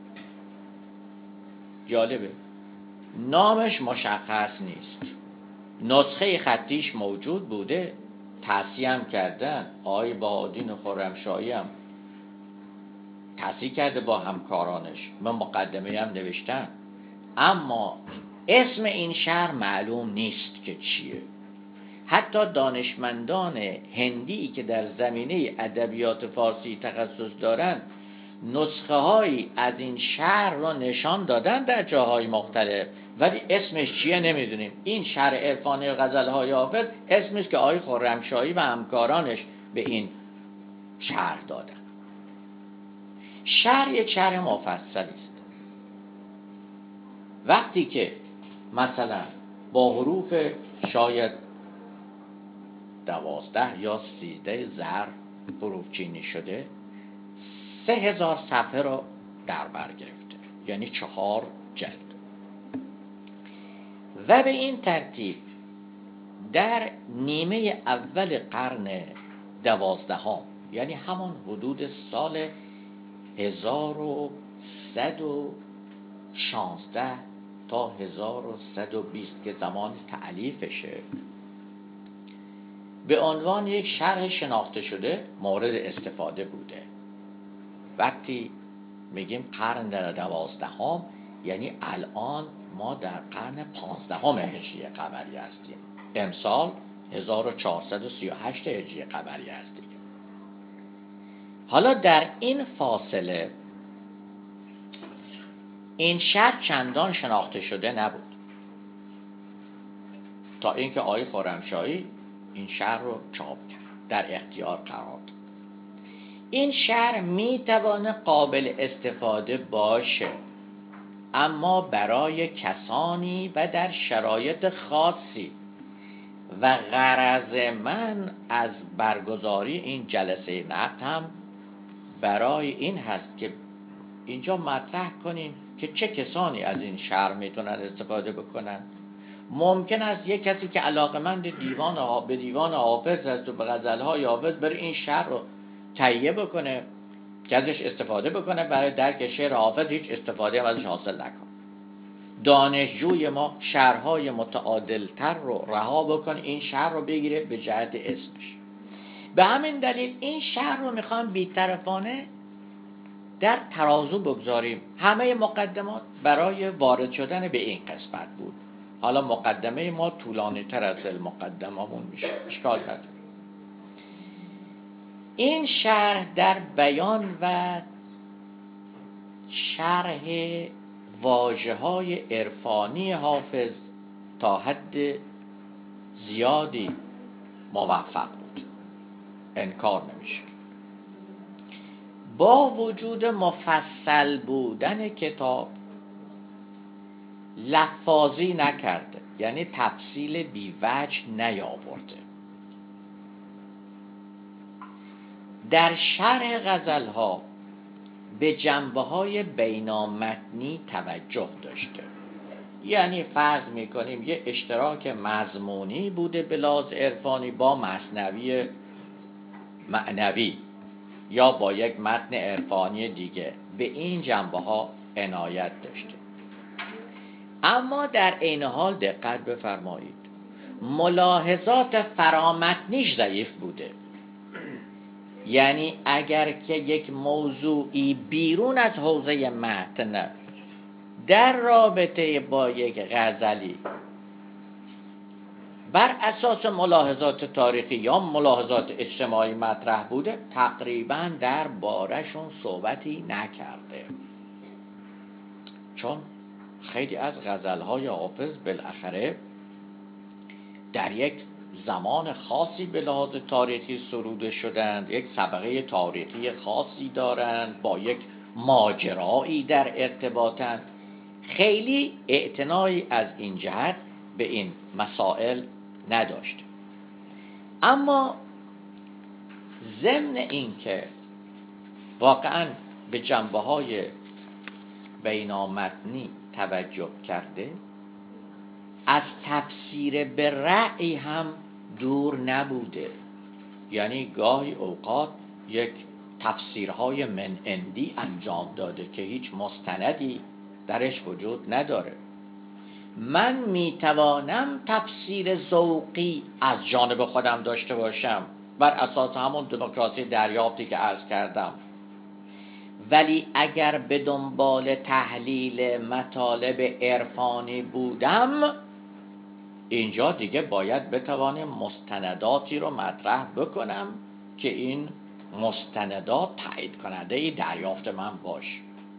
جالبه نامش مشخص نیست، نسخه خطیش موجود بوده، تصحیح هم کردن. آقای بهاءالدین خرمشاهی هم تصحیح کرده با همکارانش، من مقدمه هم نوشتن، اما اسم این شرح معلوم نیست که چیه. حتی دانشمندان هندی که در زمینه ادبیات فارسی تخصص دارن نسخه هایی از این شرح را نشان دادن در جاهای مختلف، ولی اسمش چیه نمیدونیم. این شرح عرفانی غزل های حافظ اسمش که آقای خرمشاهی و همکارانش به این شرح دادن. شرح یک شرح مفصلی است. وقتی که مثلا با حروف شاید دوازده یا سیزده زر حروف چینی شده، سه هزار صفحه را در بر گرفته، یعنی چهار جلد. و به این ترتیب در نیمه اول قرن دوازدهم، یعنی همان حدود سال هزار و صد و شانزده تا هزار و صد و بیست که زمان تألیفشه، به عنوان یک شرح شناخته شده مورد استفاده بوده. وقتی میگیم قرن دوازدهم یعنی الان ما در قرن پانزدهم هجری قمری هستیم، امسال هزار و چهارصد و سی و هشت هجری قمری هستیم. حالا در این فاصله این شرح چندان شناخته شده نبود تا اینکه آقای خرمشاهی این شرح رو چاپ کرد، در اختیار قرار داد. این شهر میتوانه قابل استفاده باشه، اما برای کسانی و در شرایط خاصی. و غرض من از برگزاری این جلسه نقد هم برای این هست که اینجا مطرح کنیم که چه کسانی از این شهر میتونن استفاده بکنن. ممکن است یک کسی که علاقمند دیوان ها به دیوان حافظ هست و به غزلهای حافظ بر این شهر رو تهیه بکنه که ازش استفاده بکنه، برای درک شعر حافظ هیچ استفاده هم ازش حاصل نکنه. دانشجوی ما شهرهای متعادلتر رو رها بکنه، این شهر رو بگیره به جهت اسمش. به همین دلیل این شهر رو میخوام بی‌طرفانه در ترازو بگذاریم. همه مقدمات برای وارد شدن به این قسمت بود. حالا مقدمه ما طولانی تر از مقدممون میشه، اشکال نداره. این شرح در بیان و شرح واژه‌های عرفانی حافظ تا حد زیادی موفق بود، انکار نمیشه. با وجود مفصل بودن کتاب لفاظی نکرده، یعنی تفصیل بیوجه نیاورده. در شرح غزلها به جنبه‌های بینامتنی توجه داشته، یعنی فرض میکنیم یه اشتراک مضمونی بوده به لحاظ عرفانی با مثنوی معنوی یا با یک متن عرفانی دیگه، به این جنبه‌ها عنایت داشته. اما در عین حال دقت بفرمایید ملاحظات فرامتنیش ضعیف بوده. یعنی اگر که یک موضوعی بیرون از حوزه متن در رابطه با یک غزلی بر اساس ملاحظات تاریخی یا ملاحظات اجتماعی مطرح بوده، تقریبا در بارشون صحبتی نکرده. چون خیلی از غزلهای حافظ بالاخره در یک زمان خاصی به لحاظ تاریخی سروده شدند، یک سابقه تاریخی خاصی دارند، با یک ماجرایی در ارتباطند. خیلی اعتنایی از این جهت به این مسائل نداشت. اما ضمن این که واقعا به جنبه‌های بینامتنی توجه کرده، از تفسیر به رأی هم دور نبوده. یعنی گاهی اوقات یک تفسیرهای من عندی انجام داده که هیچ مستندی درش وجود نداره. من میتوانم تفسیر ذوقی از جانب خودم داشته باشم بر اساس همون دموکراسی دریافتی که عرض کردم، ولی اگر به دنبال تحلیل مطالب عرفانی بودم، اینجا دیگه باید بتوانم مستنداتی رو مطرح بکنم که این مستندات تایید کننده دریافت من باشه.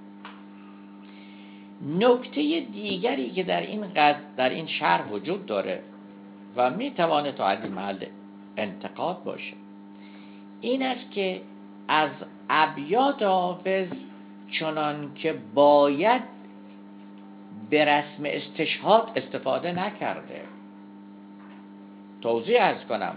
نکته دیگری که در این غز در این شرح وجود داره و میتوانه تا حدی محل انتقاد باشه، این است که از ابیات حافظ چنان که باید به رسم استشهاد استفاده نکرده. توضیح عرض کنم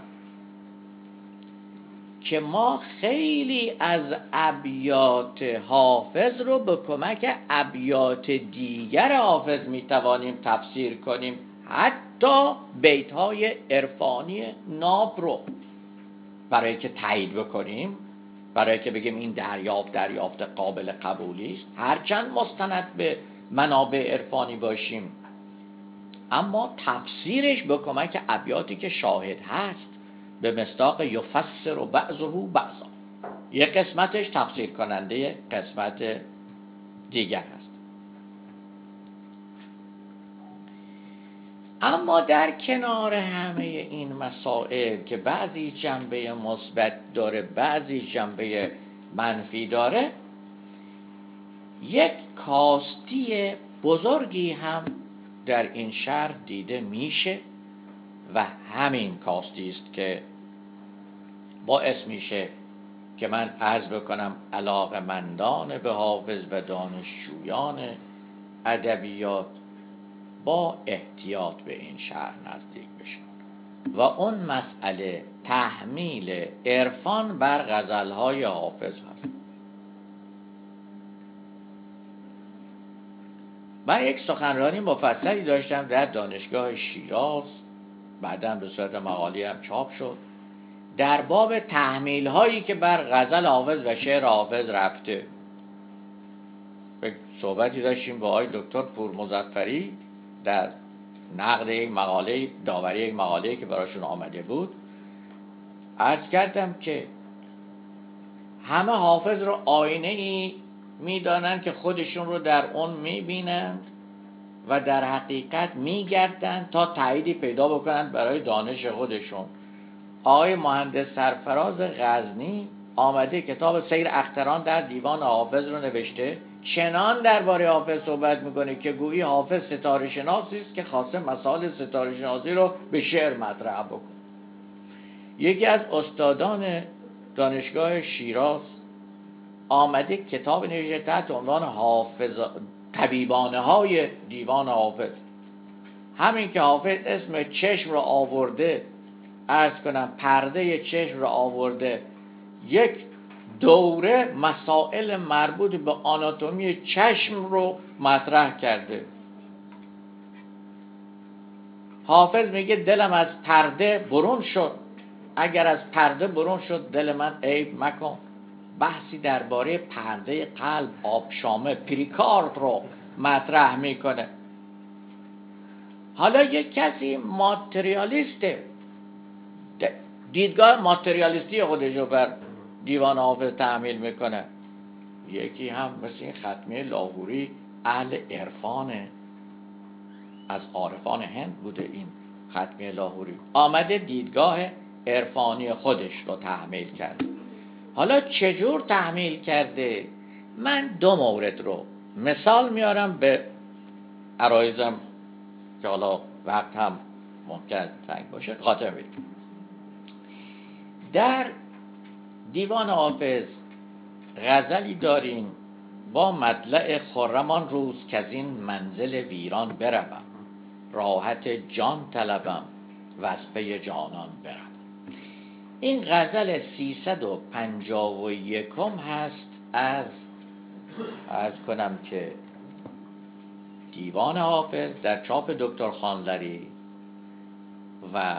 که ما خیلی از ابیات حافظ رو به کمک ابیات دیگر حافظ میتوانیم تفسیر کنیم، حتی بیت‌های عرفانی ناب رو، برای که تایید بکنیم، برای که بگیم این دریافت دریافت قابل قبولی است، هرچند مستند به منابع عرفانی باشیم، اما تفسیرش به کمک ابیاتی که شاهد هست، به مصداق یفسر بعضه بعضا، یک قسمتش تفسیر کننده قسمت دیگر هست. اما در کنار همه این مسائل که بعضی جنبه مثبت داره بعضی جنبه منفی داره، یک کاستی بزرگی هم در این شرح دیده میشه و همین کاستی است که باعث میشه که من عرض بکنم علاقمندان به حافظ و دانشجویان ادبیات با احتیاط به این شهر نزدیک بشن و اون مسئله تحمیل عرفان بر غزلهای حافظ هست. من یک سخنرانی مفصلی داشتم در دانشگاه شیراز، بعداً به صورت مقاله هم چاپ شد، در باب تحمیل هایی که بر غزل حافظ و شعر حافظ رفته. به صحبتی داشتیم با آقای دکتر پور مظفری در نقد یک مقاله، داوری یک مقاله که براشون آمده بود. عرض کردم که همه حافظ رو آینه ای میدانند که خودشون رو در اون میبینند و در حقیقت میگردند تا تاییدی پیدا بکنند برای دانش خودشون. آقای مهندس سرفراز غزنی آمده کتاب سیر اختران در دیوان حافظ رو نوشته، چنان درباره حافظ صحبت میکنه که گویی حافظ ستاره شناسی است که خواسته مسائل ستاره شناسی رو به شعر مطرح بکنه. یکی از استادان دانشگاه شیراز آمده کتاب نوشته تحت عنوان حافظ طبیبانه های دیوان حافظ. همین که حافظ اسم چشم رو آورده، عرض کنم پرده چشم رو آورده، یک دوره مسائل مربوط به آناتومی چشم رو مطرح کرده. حافظ میگه دلم از پرده برون شد، اگر از پرده برون شد دل من عیب مکن. بحثی درباره پرده قلب، آبشامه، پریکارد رو مطرح میکنه. حالا یک کسی ماتریالیسته، دیدگاه ماتریالیستی خودش رو بر دیوان حافظ تحمیل میکنه. یکی هم مثل این ختمیه لاهوری اهل عرفانه، از عارفان هند بوده. این ختمیه لاهوری آمده دیدگاه عرفانی خودش رو تحمیل کرده. حالا چجور تحمیل کرده؟ من دو مورد رو مثال میارم به عرایزم که حالا وقت هم ممکن تنگ باشه خاطر میدیم. در دیوان حافظ غزلی داریم با مطلع خرمان روز که از این منزل ویران بروم، راحت جان طلبم و از پی جانان برم. این غزل سیصد و پنجاه و یکم هست از عرض کنم که دیوان حافظ در چاپ دکتر خانلری. و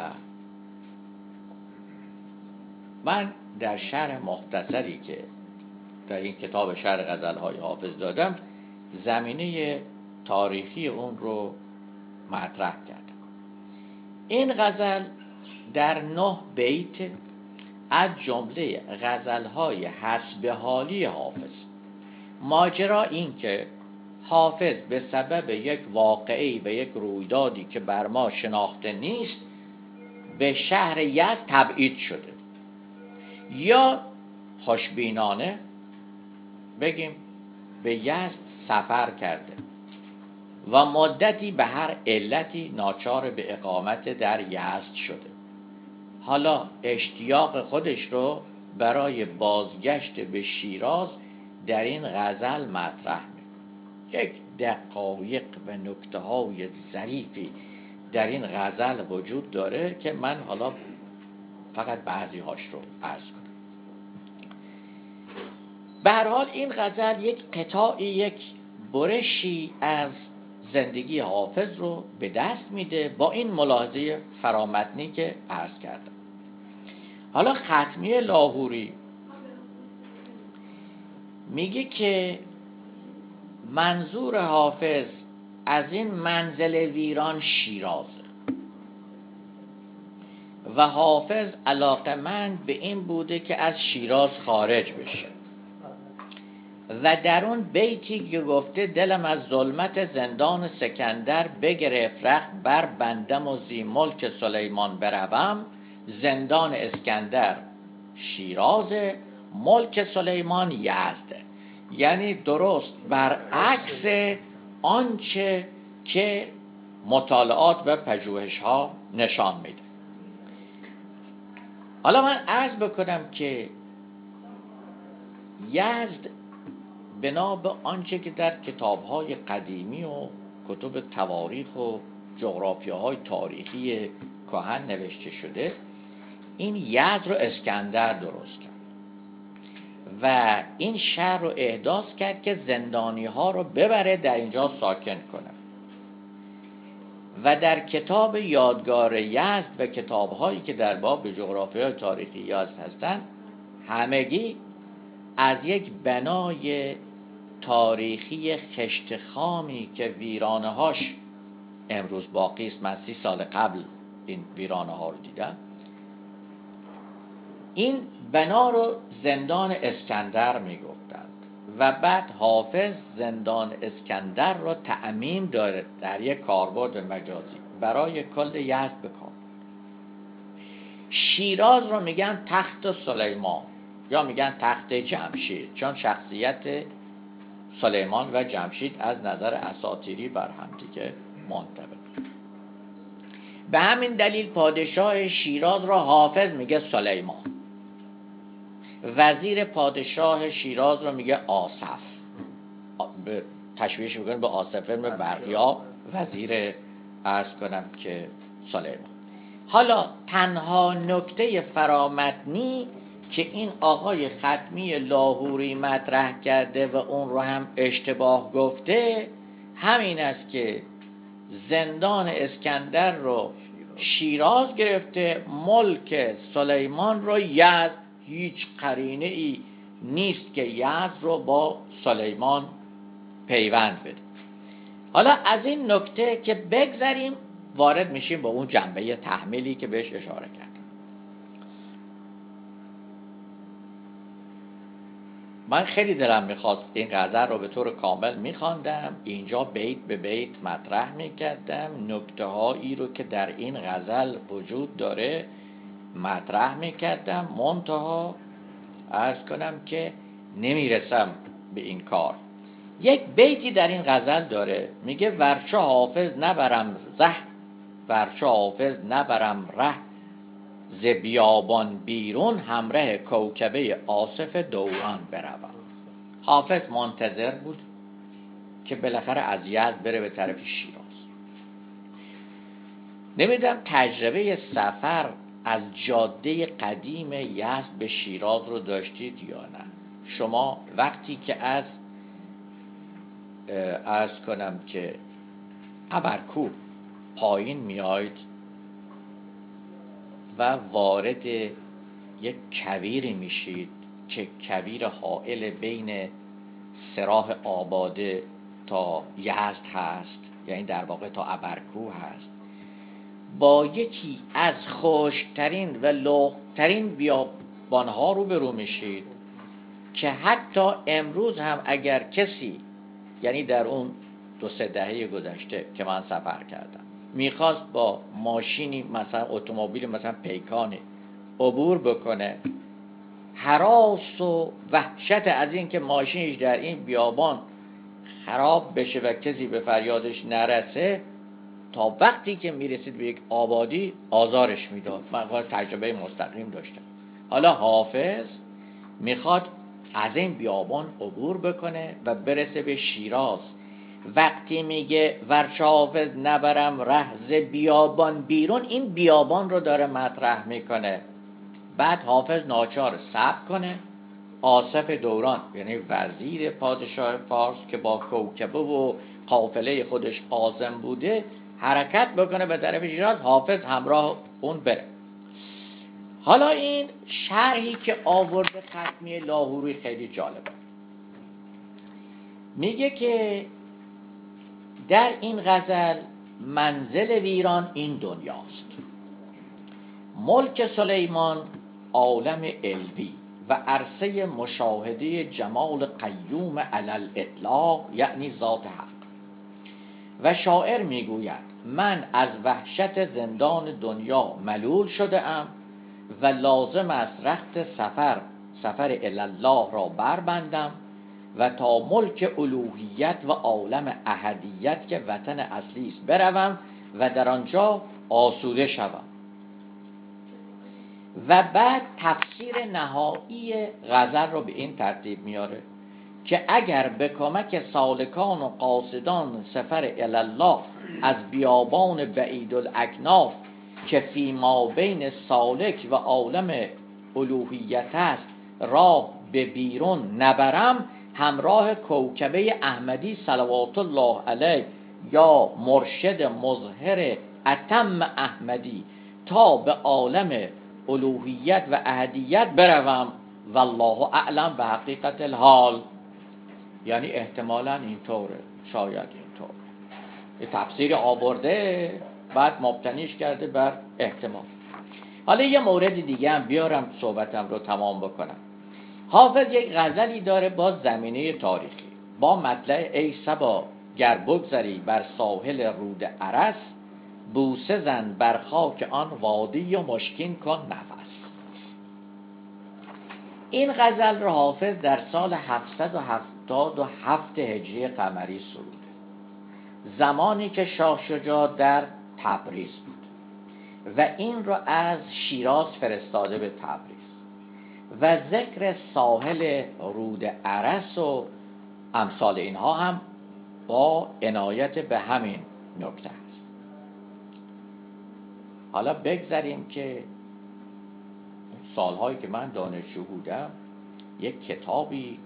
من در شرح مختصری که در این کتاب شرح غزل‌های حافظ دادم زمینه تاریخی اون رو مطرح کردم. این غزل در نه بیت از جمله غزل‌های حسب حالی حافظ. ماجرا این که حافظ به سبب یک واقعی و یک رویدادی که بر ما شناخته نیست به شهر یزد تبعید شده، یا خوشبینانه بگیم به یزد سفر کرده و مدتی به هر علتی ناچار به اقامت در یزد شده. حالا اشتیاق خودش رو برای بازگشت به شیراز در این غزل مطرح میکنه. یک دقایق و نکته های ظریفی در این غزل وجود داره که من حالا فقط بعضی هاش رو عرض کنم. به هر حال این غزل یک قطعی، یک برشی از زندگی حافظ رو به دست میده با این ملاحظه فرامتنی که عرض کردم. حالا ختمیه لاهوری میگه که منظور حافظ از این منزل ویران شیرازه و حافظ علاقمند به این بوده که از شیراز خارج بشه و در اون بیتی که گفته دلم از ظلمت زندان سکندر بگرفت رخت بر بندم و زی ملک سلیمان بروم، زندان اسکندر شیراز، ملک سلیمان یزد. یعنی درست برعکس آنچه که مطالعات و پژوهش ها نشان میده. حالا من عرض بکنم که یزد بنا به آنچه که در کتاب‌های قدیمی و کتب تواریخ و جغرافیاهای تاریخی کهن نوشته شده، این یزد رو اسکندر درست کرد و این شهر رو احداث کرد که زندانی ها رو ببره در اینجا ساکن کنه. و در کتاب یادگار یزد و کتاب هایی که در باب جغرافیای تاریخی یزد هستند، همگی از یک بنای تاریخی خشت خامی که ویرانه هاش امروز باقی است، من سی سال قبل این ویرانه ها رو دیدم، این بنا رو زندان اسکندر میگفتند و بعد حافظ زندان اسکندر رو تعمیم داره در یک کاربرد مجازی برای کل یزد بکن. شیراز رو میگن تخت سلیمان یا میگن تخت جمشید، چون شخصیت سلیمان و جمشید از نظر اساطیری بر هم دیگه منطبق. به همین دلیل پادشاه شیراز را حافظ میگه سلیمان، وزیر پادشاه شیراز رو میگه آصف، به تشبیهش میکنه به آصف ابن برقیا، وزیر عرض کنم که سلیمان. حالا تنها نکته فرامتنی که این آقای ختمی لاهوری مطرح کرده و اون رو هم اشتباه گفته همین است که زندان اسکندر رو شیراز گرفته، ملک سلیمان رو یزد. هیچ قرینه ای نیست که یزد رو با سلیمان پیوند بده. حالا از این نکته که بگذریم وارد میشیم با اون جنبه تحمیلی که بهش اشاره کردم. من خیلی دلم میخواست این غزل رو به طور کامل میخواندم، اینجا بیت به بیت مطرح میکردم، نکته هایی رو که در این غزل وجود داره مطرح میکردم، منتها عرض کنم که نمیرسم به این کار. یک بیتی در این غزل داره میگه ورچه حافظ نبرم زه، ورچه حافظ نبرم ره، ز بیابان بیرون همراه کوکبه آصف دوران بروم. حافظ منتظر بود که بالاخره از یزد بره به طرف شیراز. نمیدونم تجربه سفر از جاده قدیم یزد به شیراز رو داشتید یا نه. شما وقتی که از عرض کنم که ابرکوه پایین میاید و وارد یک کویری میشید که کویر حائل بین سراح آباده تا یزد هست، یعنی در واقع تا ابرکوه هست، با یکی از خشکترین و لخترین بیابانها رو برو میشید که حتی امروز هم اگر کسی، یعنی در اون دو سه دهه گذشته که من سفر کردم، میخواست با ماشینی مثلا اتومبیل مثلا پیکانی عبور بکنه، هراس و وحشت از این که ماشینش در این بیابان خراب بشه و کسی به فریادش نرسه، تا وقتی که میرسید به یک آبادی آزارش میداد. من تجربه مستقیم داشتم. حالا حافظ میخواد از این بیابان عبور بکنه و برسه به شیراز. وقتی میگه ورچه حافظ نبرم ره ز بیابان بیرون، این بیابان رو داره مطرح میکنه. بعد حافظ ناچار صبر کنه، آصف دوران یعنی وزیر پادشاه فارس که با کوکبه و قافله خودش عازم بوده حرکت بکنه به طرف شیراز، حافظ همراه اون بره. حالا این شرحی که آورده ختمی لاهوری خیلی جالبه. میگه که در این غزل منزل ویران این دنیاست، ملک سلیمان عالم علوی و عرصه مشاهده جمال قیوم علی الاطلاق یعنی ذات حق. و شاعر میگوید من از وحشت زندان دنیا ملول شده ام و لازم است رخت سفر سفر الی الله را بربندم و تا ملک الوهیت و عالم احدیت که وطن اصلی است بروم و در آنجا آسوده شوم. و بعد تفسیر نهایی غزل رو به این ترتیب میاره که اگر به کمک سالکان و قاصدان سفر الله از بیابان بعید الاکناف که فی ما بین سالک و عالم الوهیت است راه به بیرون نبرم، همراه کوکبه احمدی صلوات الله علیه یا مرشد مظهر اتم احمدی تا به عالم الوهیت و احدیت بروم، والله اعلم به حقیقت الحال. یعنی احتمالاً اینطوره، شاید اینطور یه تفسیر آورده بعد مبتنیش کرده بر احتمال. حالا یه مورد دیگه هم بیارم صحبتم رو تمام بکنم. حافظ یک غزلی داره با زمینه تاریخی با مطلع ای صبا گر بگذری بر ساحل رود ارس، بوسه زن بر خاک آن وادی و مشکین کن نفس. این غزل رو حافظ در سال هفتصد و هفتاد و هفت هجری قمری سروده، زمانی که شاه شجاع در تبریز بود و این رو از شیراز فرستاده به تبریز و ذکر ساحل رود ارس و امثال اینها هم با عنایت به همین نکته است. حالا بگذاریم که سالهایی که من دانشجو بودم یک کتابی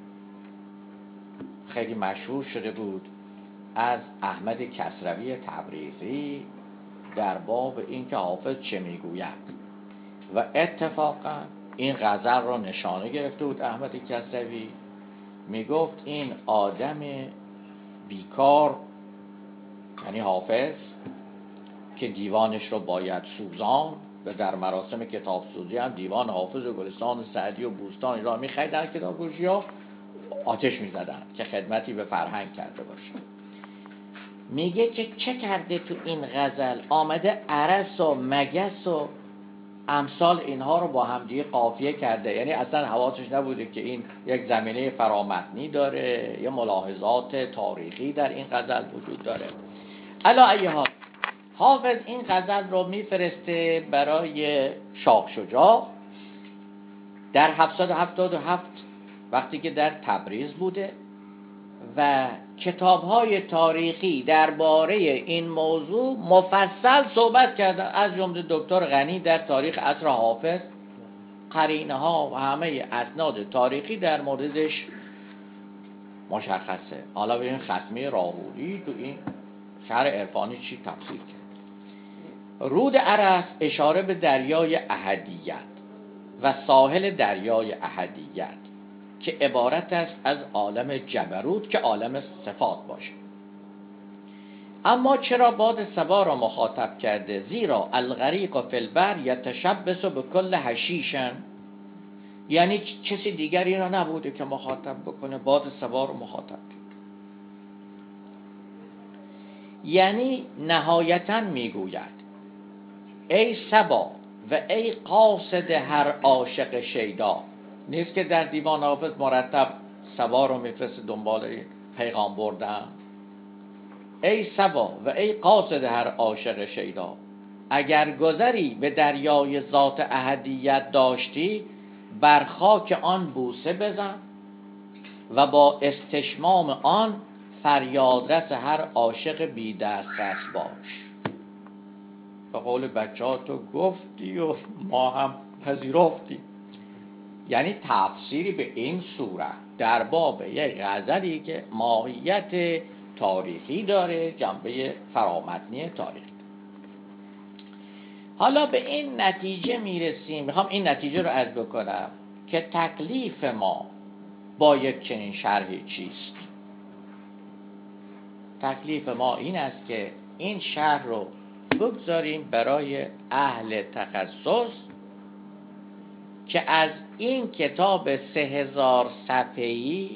خیلی مشهور شده بود از احمد کسروی تبریزی در باب این که حافظ چه میگوید و اتفاقا این غزل را نشانه گرفته بود احمد کسروی. میگفت این آدم بیکار یعنی حافظ که دیوانش رو باید سوزان و در مراسم کتاب سوزی هم دیوان حافظ و گلستان سعدی و بوستان اینا میخریدن کتاب فروشی ها آتش میزدن که خدمتی به فرهنگ کرده باشه. میگه که چه کرده تو این غزل، آمده ارس و مگس و امثال اینها رو با همدیگه قافیه کرده، یعنی اصلا حواسش نبوده که این یک زمینه فرامتنی داره، یه ملاحظات تاریخی در این غزل وجود داره. علا ای حال حافظ این غزل رو میفرسته برای شاه شجاع در هفتصد و هفتاد و هفت وقتی که در تبریز بوده و کتاب‌های تاریخی درباره این موضوع مفصل صحبت کردن، از جمله دکتر غنی در تاریخ عصر حافظ قرینه‌ها و همه اسناد تاریخی در موردش مشخصه. حالا ببین ختمی راهوری تو این شرح عرفانی چی تفسیر کرد. رود ارس اشاره به دریای احدیت و ساحل دریای احدیت که عبارت است از عالم جبروت که عالم صفات باشه. اما چرا باد صبا را مخاطب کرده؟ زیرا الغریق فی البر یتشبث بکل حشیشن، یعنی کسی دیگری را نبوده که مخاطب بکنه، باد صبا رو مخاطب کرد. یعنی نهایتاً میگوید ای صبا و ای قاصد هر عاشق شیدا. نیست که در دیوان حافظ مرتب صبا رو میفرسته دنبال پیغام بردن. ای صبا و ای قاصد هر عاشق شیدا، اگر گذری به دریای ذات احدیت داشتی، بر خاک آن بوسه بزن و با استشمام آن فریادرس هر عاشق بی دسترس باش. به قول بچه ها تو گفتی و ما هم پذیرفتیم. یعنی تفسیری به این صورت در باب یک غزلی که ماهیت تاریخی داره، جنبه فرامتنی تاریخی. حالا به این نتیجه میرسیم، میخوام این نتیجه رو عرض بکنم که تکلیف ما با یک چنین شرحی چیست. تکلیف ما این است که این شرح رو بگذاریم برای اهل تخصص که از این کتاب سه هزار صفحه‌ای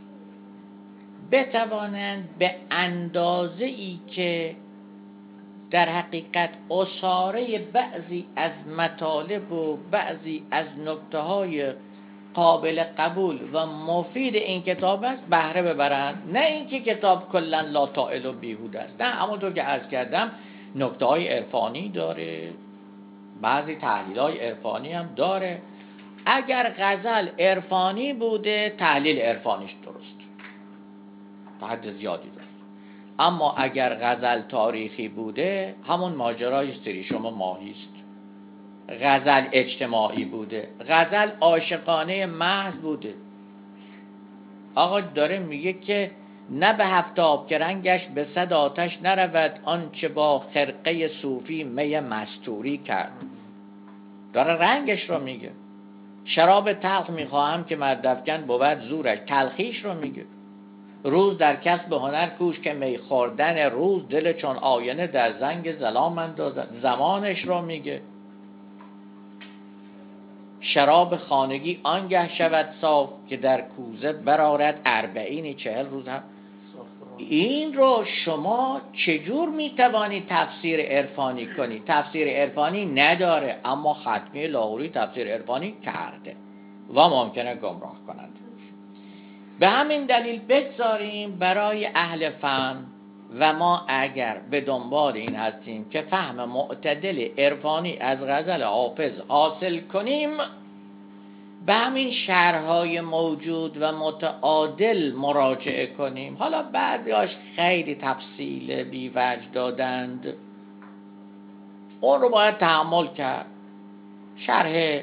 بتوانند به اندازه ای که در حقیقت اصاره بعضی از مطالب و بعضی از نکته‌های قابل قبول و مفید این کتاب است بهره ببرند. نه اینکه کتاب کلا لا طائل و بیهوده است، نه، همونطور که عرض کردم نکته‌های عرفانی داره، بعضی تحلیل‌های عرفانی هم داره. اگر غزل عرفانی بوده تحلیل عرفانیش درست، تا حد زیادی درست. اما اگر غزل تاریخی بوده همون ماجرای سری شما ماهیست. غزل اجتماعی بوده، غزل عاشقانه محض بوده. آقا داره میگه که نه به هفتاب که رنگش به صد آتش نرود، آنچه با خرقه صوفی می مستوری کرد. داره رنگش رو میگه. شراب تلخ میخواهم که مردفکن بود زورش، تلخیش رو میگه. روز در کسب هنر کوش که می خوردن روز، دل چون آینه در زنگ ظلام اندازد، زمانش رو میگه. شراب خانگی آنگه شود صاف، که در کوزه برارد اربعین چهل روز هم. این رو شما چجور میتوانی تفسیر عرفانی کنی؟ تفسیر عرفانی نداره، اما ختمی لاهوری تفسیر عرفانی کرده و ممکنه گمراه کنند. به همین دلیل بگذاریم برای اهل فهم و ما اگر به دنبال این هستیم که فهم معتدل عرفانی از غزل حافظ حاصل کنیم، به همین شرحهای موجود و متعادل مراجعه کنیم. حالا بعضیاش خیلی تفصیل بی وجه دادند، اون رو باید تحمل کرد. شرح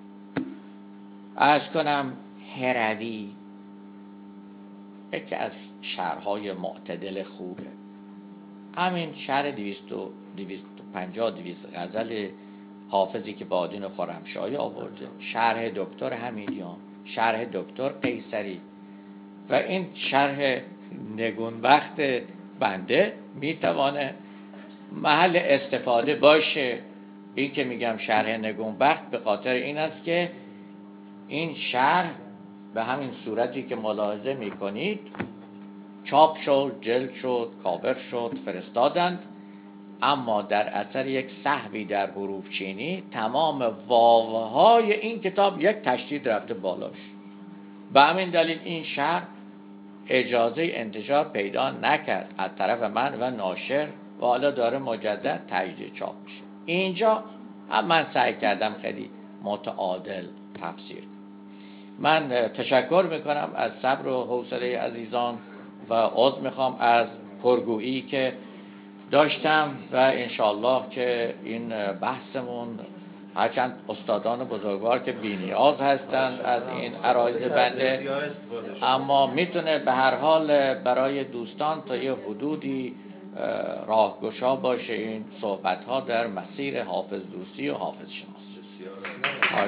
عرض کنم هروی یکی از شرحهای معتدل خوبه. همین شرح دویست و پنجاه دویست غزل حافظی که بادین خرمشاهی آورده، شرح دکتر حمیدیان، شرح دکتر قیصری و این شرح نگونبخت بنده میتوانه محل استفاده باشه. این که میگم شرح نگونبخت به خاطر این است که این شرح به همین صورتی که ملاحظه میکنید چاپ شد، جلد شد، کاور شد، فرستادند، اما در اثر یک سهوی در حروف چینی تمام واوهای این کتاب یک تشدید رفته بالاش. به همین دلیل این شرح اجازه انتشار پیدا نکرد از طرف من و ناشر و حالا داره مجدد تجدید چاپ میشه. اینجا هم من سعی کردم خیلی متعادل تفسیر کنم. من تشکر میکنم از صبر و حوصله عزیزان و عذر میخوام از پرگویی که داشتم و انشالله که این بحثمون، هرچند استادان بزرگوار که بی‌نیاز هستند از این عرایض بنده، اما میتونه به هر حال برای دوستان تا یه حدودی راهگشا باشه این صحبت ها در مسیر حافظ دوستی و حافظ شناسی. خواهش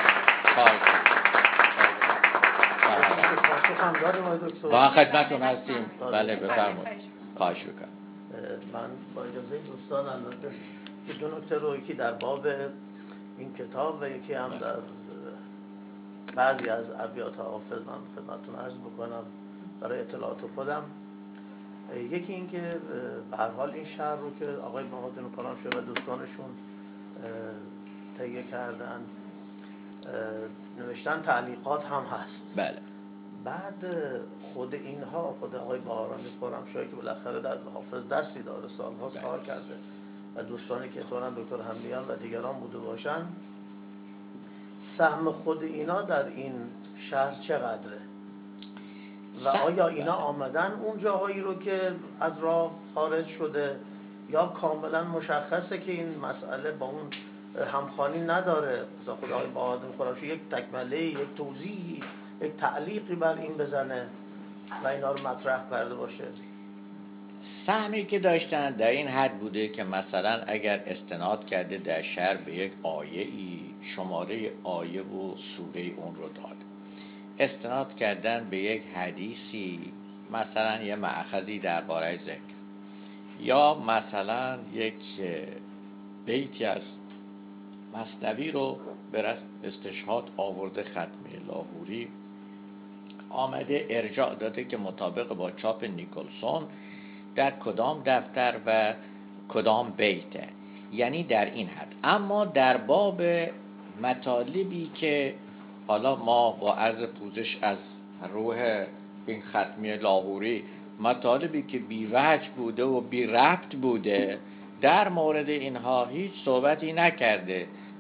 می‌کنم. با خدمتتون هستیم. بله بفرمایید. خواهش می‌کنم. من با اجازه دوستان البته دو نکته رو، یکی در باب این کتاب و یکی هم در بعضی از ابیات حافظ من خدمتتون عرض بکنم برای اطلاعات خودم. یکی این که به هر حال این شعر رو که آقای بهادین خرمشاهی و دوستانشون تهیه کردن نوشتن، تعلیقات هم هست. بله. بعد خود اینها، خود آقای بهارانی خرمشاهی که بالاخره در حافظ دستی داره، سال‌هاست کار کرده و دوستانی که احتمالاً دکتر حمیدیان و دیگران بوده باشن، سهم خود اینا در این شهر چقدره و آیا اینا آمدن اون جاهایی رو که از راه خارج شده یا کاملا مشخصه که این مسئله با اون همخوانی نداره؟ مثلا خود آقای بهادین خرمشاهی یک تکمله، یک توضیحی، یک تعلیقی بر این بزنه و اینا رو مطرح کرده باشه. سهمی که داشتن در این حد بوده که مثلا اگر استناد کرده در شعر به یک آیه ای، شماره آیه و سوره اون رو داد، استناد کردن به یک حدیثی، مثلا یه مأخذی درباره ذکر، یا مثلا یک بیتی از مثنوی رو به رسم استشهاد آورده ختمی لاهوری، آمده ارجاع داده که مطابق با چاپ نیکلسون در کدام دفتر و کدام بیته، یعنی در این حد. اما در باب مطالبی که حالا ما با عرض پوزش از روح این ختمی لاهوری، مطالبی که بی وجه بوده و بی ربط بوده، در مورد اینها هیچ صحبتی نکرده.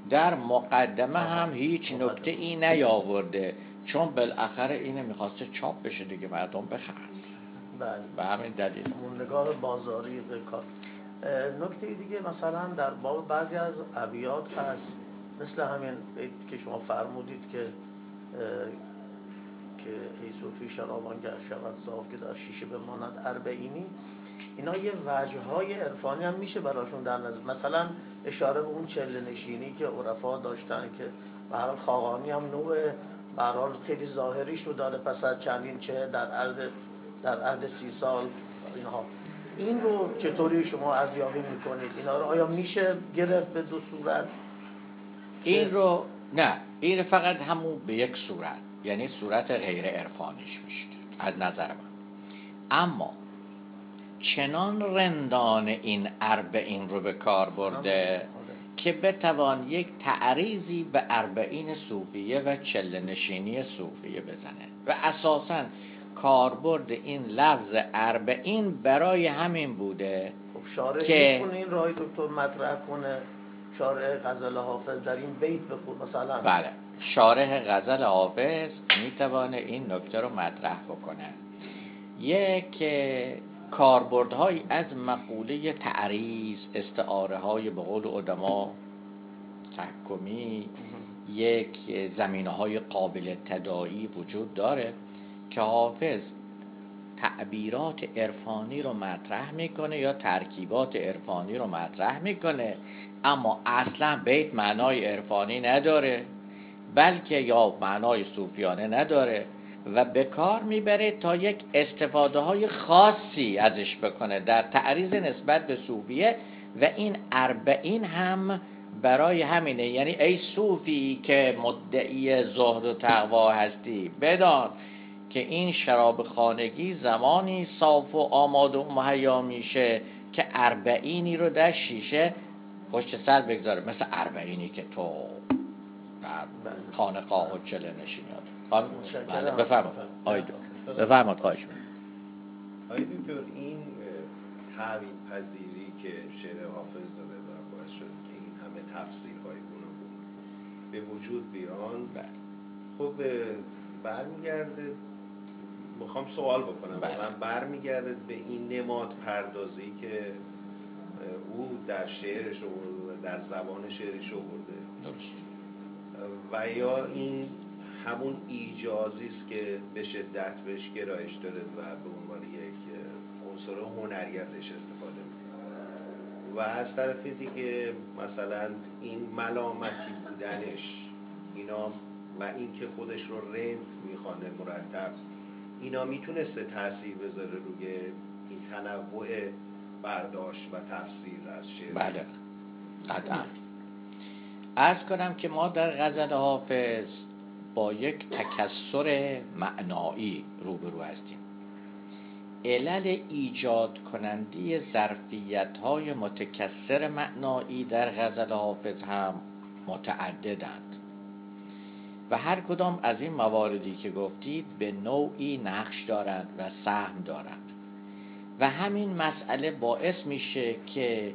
در مقدمه آها. هم هیچ مقدمه. نکته ای نیاورده، چون بالاخره اینه میخواسته چاپ بشه دیگه، مردم بخرند. بله. به همین دلیل همون نگاه بازاری به کار. نکته دیگه مثلا در باب بعضی از ابیات هست، مثل همین بیت که شما فرمودید که که ای صوفی شرابانگر شود صاف که در شیشه بماند اربعینی. اینا یه وجه های عرفانی هم میشه براشون در نظر، مثلا اشاره به اون چله نشینی که عرفا داشتن که به هر حال خاقانی هم نوع به هر حال خیلی ظاهریش رو داره، پس از چندین چه در عرض در عرض سی سال اینها. این رو چطوری شما ارزیابی میکنید؟ اینا رو آیا میشه گرفت به دو صورت؟ این رو نه، این فقط همون به یک صورت، یعنی صورت غیر عرفانیش میشه از نظر من. اما چنان رندان این اربعین رو به کار برده که بتوان یک تعریضی به اربعین صوفیه و چله نشینی صوفیه بزنه و اساساً کاربرد این لفظ اربعین برای همین بوده. خب شارح که میتونه این رای دکتر مطرح کنه، شارح غزل حافظ در این بیت بخور مثلا؟ بله، شارح غزل حافظ میتوانه این نکته رو مطرح بکنه. یک کاربردهایی از مقوله تعریض، استعاره های به قول ادما تحکمی، یک زمینه های قابل تداعی وجود داره که حافظ تعبیرات عرفانی رو مطرح میکنه یا ترکیبات عرفانی رو مطرح میکنه، اما اصلا بیت معنای عرفانی نداره، بلکه یا معنای صوفیانه نداره و به کار میبره تا یک استفاده های خاصی ازش بکنه در تعریض نسبت به صوفیه. و این اربعین هم برای همینه، یعنی ای صوفی که مدعی زهد و تقوا هستی، بدان که این شراب خانگی زمانی صاف و آماده و مهیا میشه که اربعینی رو در شیشه پشت سر بگذاره، مثل اربعینی که تو در خانقاه و چله نشینیات. بله بفرماد آیدو، بفرماد خواهش می‌کنم. آقای دکتر، این تعویل پذیری که شعر حافظ داره و باعث شد که این همه تفسیرهای گوناگون به وجود بیان، خب برمیگرده، میخوام سوال بکنم، واقعا برمیگرده به این نماد پردازی که او در شعرش رو در زبان شعرش رو برده و یا این همون ایجازی است که به شدت بهش گرایش داره و به عنوان یک عنصر هنری ازش استفاده میکنه و از طرف دیگه مثلا این ملامتی بودنش اینا و این که خودش رو رند میخوانه مرتب، اینا میتونسته تأثیر بذاره روی این تنوع برداشت و تفسیر از شعر؟ بله قطعا. عرض کنم که ما در غزل حافظ با یک تکسر معنایی روبرو هستیم. علل ایجاد کننده ظرفیت‌های متکسر معنایی در غزل حافظ هم متعددند و هر کدام از این مواردی که گفتید به نوعی نقش دارند و سهم دارند و همین مسئله باعث میشه که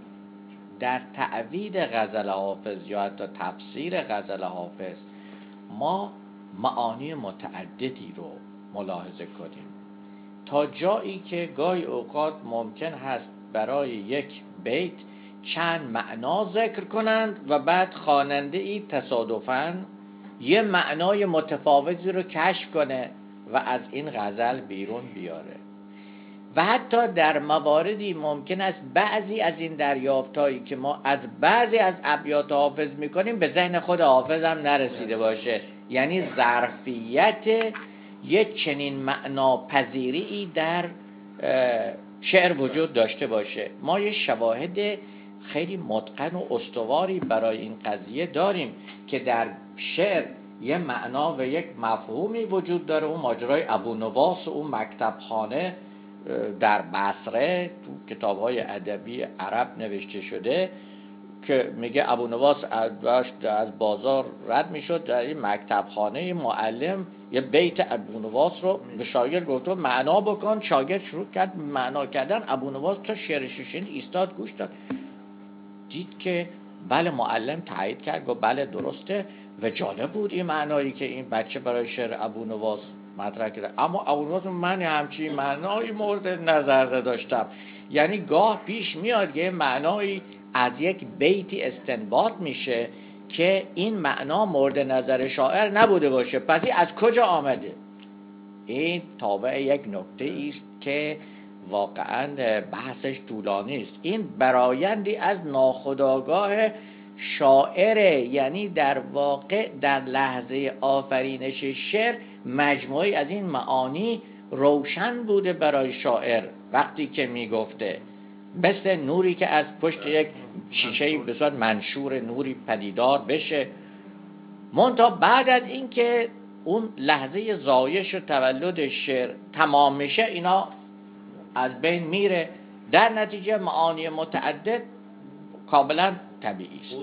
در تعویل غزل حافظ یا حتی تفسیر غزل حافظ ما معانی متعددی رو ملاحظه کنیم، تا جایی که گاهی اوقات ممکن هست برای یک بیت چند معنا ذکر کنند و بعد خواننده ای تصادفاً یه معنای متفاوتی رو کشف کنه و از این غزل بیرون بیاره. و حتی در مواردی ممکن است بعضی از این دریافتایی که ما از بعضی از ابیات حافظ میکنیم به ذهن خود حافظ هم نرسیده باشه، یعنی ظرفیت یک چنین معناپذیری در شعر وجود داشته باشه. ما یه شواهد خیلی متقن و استواری برای این قضیه داریم که در شعر یه معنا و یک مفهومی وجود داره. اون ماجرای ابونواس و اون مکتبخانه در بصره تو کتاب‌های ادبی عرب نوشته شده که میگه ابونواس از بازار رد میشد، در این مکتبخانه معلم یه بیت ابونواس رو به شاگرد گفت معنا بکن. شاگرد شروع کرد معنا کردن ابونواس تا شعرش شنید ایستاد گوش داد، دید که بله معلم تایید کرد، گفت بله درسته و جالب بود این معنایی که این بچه برای شعر ابونواس مطرح کرده. اما ابونواس من همچین معنایی مورد نظر داشتم. یعنی گاه پیش میاد یه معنایی از یک بیتی استنباط میشه که این معنا مورد نظر شاعر نبوده باشه، پس این از کجا آمده؟ این تابع یک نکته است که واقعا بحثش طولانی است. این برایندی از ناخودآگاه شاعره، یعنی در واقع در لحظه آفرینش شعر مجموعی از این معانی روشن بوده برای شاعر وقتی که میگفته، مثل نوری که از پشت یک شیشه به صورت منشور نوری پدیدار بشه، منتها بعد از این که اون لحظه زایش و تولد شعر تمام میشه اینا از بین میره، در نتیجه معانی متعدد کاملا طبیعی است.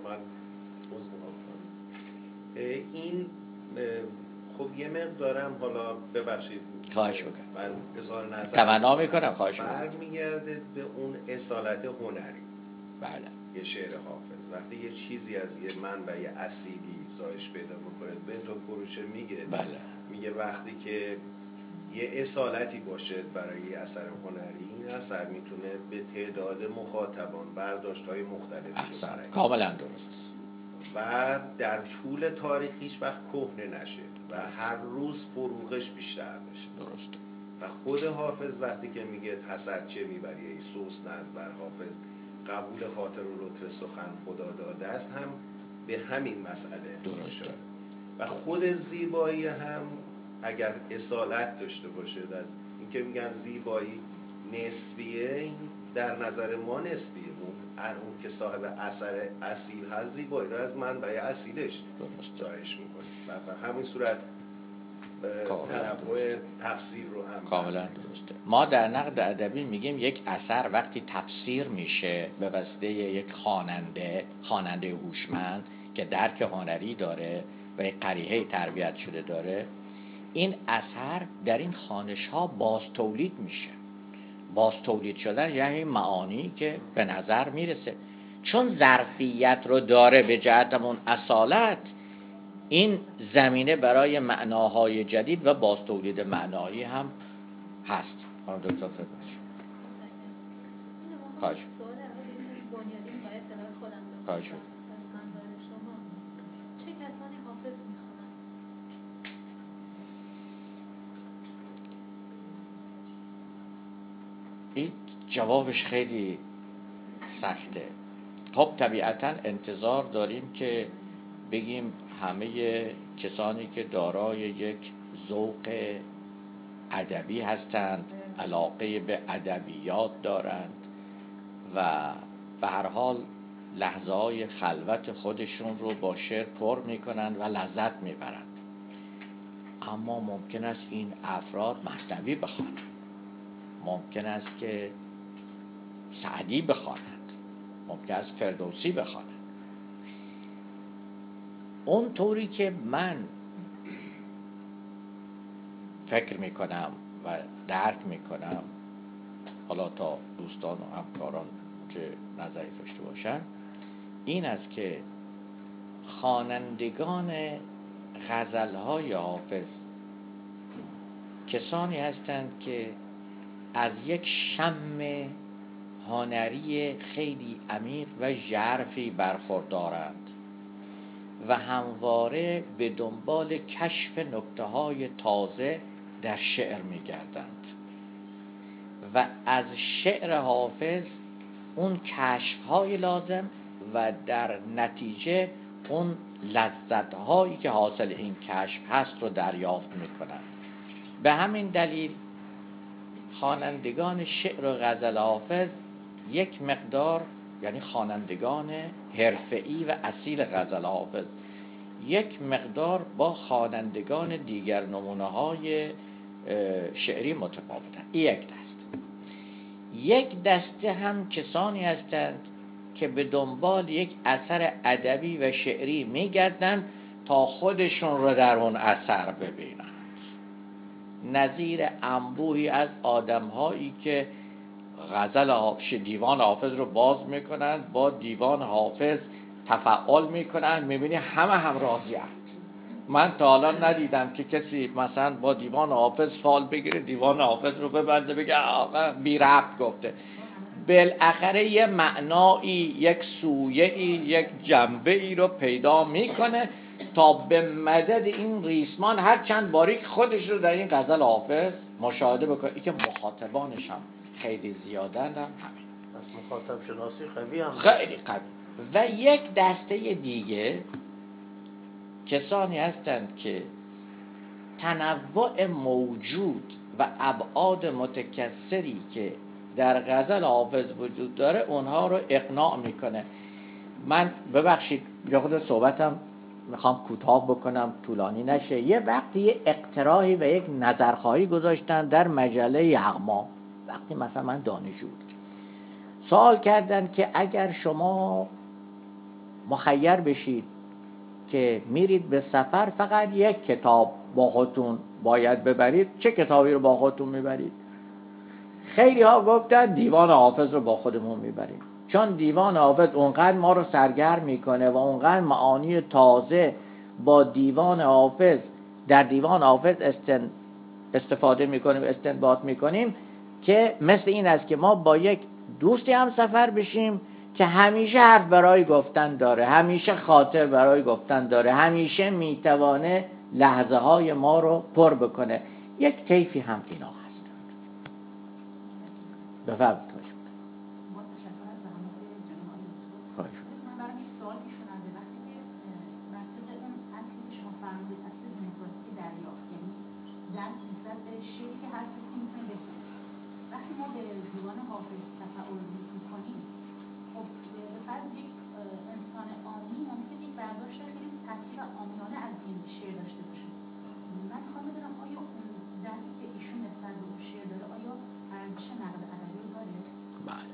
این خب یه مقدارم حالا ببخشید خواهش بکنم من اظهار نظر تمنا میکنم، خواهش بکنم، برمیگرده به اون اصالت هنری. بله یه شعر حافظ وقتی یه چیزی از یه منبع اصیلی زایش پیدا میکنه به تو پروشه میگه، بله میگه وقتی که یه اصالتی باشه برای یه اثر هنری، این اثر میتونه به تعداد مخاطبان برداشت‌های مختلفی احسن، کاملا درست و در طول تاریخ هیچ وقت کهنه نشه و هر روز فروغش بیشتر بشه. درست. و خود حافظ وقتی که میگه حسد چه میبری ای سوس نزد بر حافظ، قبول خاطر و لطف سخن خدا داده است، هم به همین مسئله درسته. و خود زیبایی هم اگر اصالت داشته باشه، از اینکه میگن زیبایی نسبیه، این در نظر ما نسبیه، اون اون که صاحب اثر اصیل هست زیبایی رو از منبع اصیلش زایش میکنه و به همین صورت تنوع تفسیر رو هم کاملا درسته. ما در نقد ادبی میگیم یک اثر وقتی تفسیر میشه به واسطه یک خواننده خواننده هوشمند که درک هنری داره و یک قریحه تربیت شده داره، این اثر در این خوانش ها باز تولید میشه. باز تولید شدن یعنی معانی که به نظر میرسه، چون ظرفیت رو داره به جهت اون اصالت، این زمینه برای معناهای جدید و باز تولید معنایی هم هست. خانم دکتر خدمت خواهش خواهش چه کسانی حافظ میخونن؟ این جوابش خیلی سخته. خب طبیعتا انتظار داریم که بگیم همه کسانی که دارای یک ذوق ادبی هستند، علاقه به ادبیات دارند و به هر حال لحظه‌های خلوت خودشون رو با شعر پر میکنند و لذت میبرند. اما ممکن است این افراد مثنوی بخوانند، ممکن است که سعدی بخوانند، ممکن است فردوسی بخوانند. اون طوری که من فکر میکنم و درک میکنم، حالا تا دوستان و همکاران چه نظری داشته باشن، این است که خوانندگان غزلهای حافظ کسانی هستند که از یک شم هنری خیلی عمیق و ژرفی برخوردارند و همواره به دنبال کشف نکته‌های تازه در شعر می‌گردند و از شعر حافظ اون کشف‌های لازم و در نتیجه اون لذت‌هایی که حاصل این کشف هست رو دریافت می‌کنند. به همین دلیل خوانندگان شعر و غزل حافظ یک مقدار، یعنی خوانندگان حرفه‌ای و اصیل غزل حافظ، یک مقدار با خوانندگان دیگر نمونه‌های شعری متفاوتند. این یک دست. یک دسته هم کسانی هستند که به دنبال یک اثر ادبی و شعری می‌گردند تا خودشون رو در اون اثر ببینند، نظیر انبوهی از آدم‌هایی که غزل حافظ دیوان حافظ رو باز میکنن، با دیوان حافظ تفاعل میکنن، میبینی همه هم راضی هست. من تا حالا ندیدم که کسی مثلا با دیوان حافظ فال بگیره، دیوان حافظ رو ببنده بگه آقا بی ربط گفته. بالاخره یه معنایی، یک سویه‌ای، یک جنبه‌ای رو پیدا میکنه تا به مدد این ریسمان هر چند باریک خودش رو در این غزل حافظ مشاهده بکنه. این که مخاطبانش هم خیلی زیادن هم همین. از مخاطب شناسی قوی هم خیلی قوی. و یک دسته دیگه کسانی هستند که تنوع موجود و ابعاد متکثری که در غزل حافظ وجود داره اونها رو اقناع میکنه. من ببخشید یه خود صحبتم میخوام کوتاه بکنم طولانی نشه. یه وقتی یه اقتراحی و یک نظرخواهی گذاشتن در مجله یغما، وقتی مثلا من دانشجو بودم، سوال کردن که اگر شما مخیر بشید که میرید به سفر فقط یک کتاب با خودتون باید ببرید، چه کتابی رو با خودتون میبرید؟ خیلی ها گفتن دیوان حافظ رو با خودمون میبریم، چون دیوان حافظ اونقدر ما رو سرگرم میکنه و اونقدر معانی تازه با دیوان حافظ در دیوان حافظ استن استفاده میکنیم، استنباط میکنیم که مثل این است که ما با یک دوستی هم سفر بشیم که همیشه حرف برای گفتن داره، همیشه خاطر برای گفتن داره، همیشه میتوانه لحظه های ما رو پر بکنه. یک طیفی هم اینا هست. بفرمایید. با تشکر از زحمات جناب آقای دکتر. من برام یک سوال پیش اومده. وقتی که بر طبق اون اصلی که شما فرمودید، اصل دموکراسی دریافت، یعنی درک نسبت به شعری که هر کسی میتونه بخونه، وقتی ما به دیوان حافظ تفاعل میکنیم، خب به فرض یک انسان عامی ممکن یک برداشت خیلی سطحی و عامیانه از این شعر داشته باشه. من میخوام بدونم آیا اون درکی که ایشون نسبت به اون شعر داره آیا ارزش نقد ادبی رو داره؟ بله.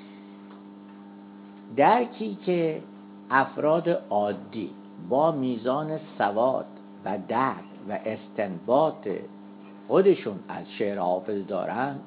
درکی که افراد عادی با میزان سواد و درک و استنباط خودشون از شعر حافظ دارند،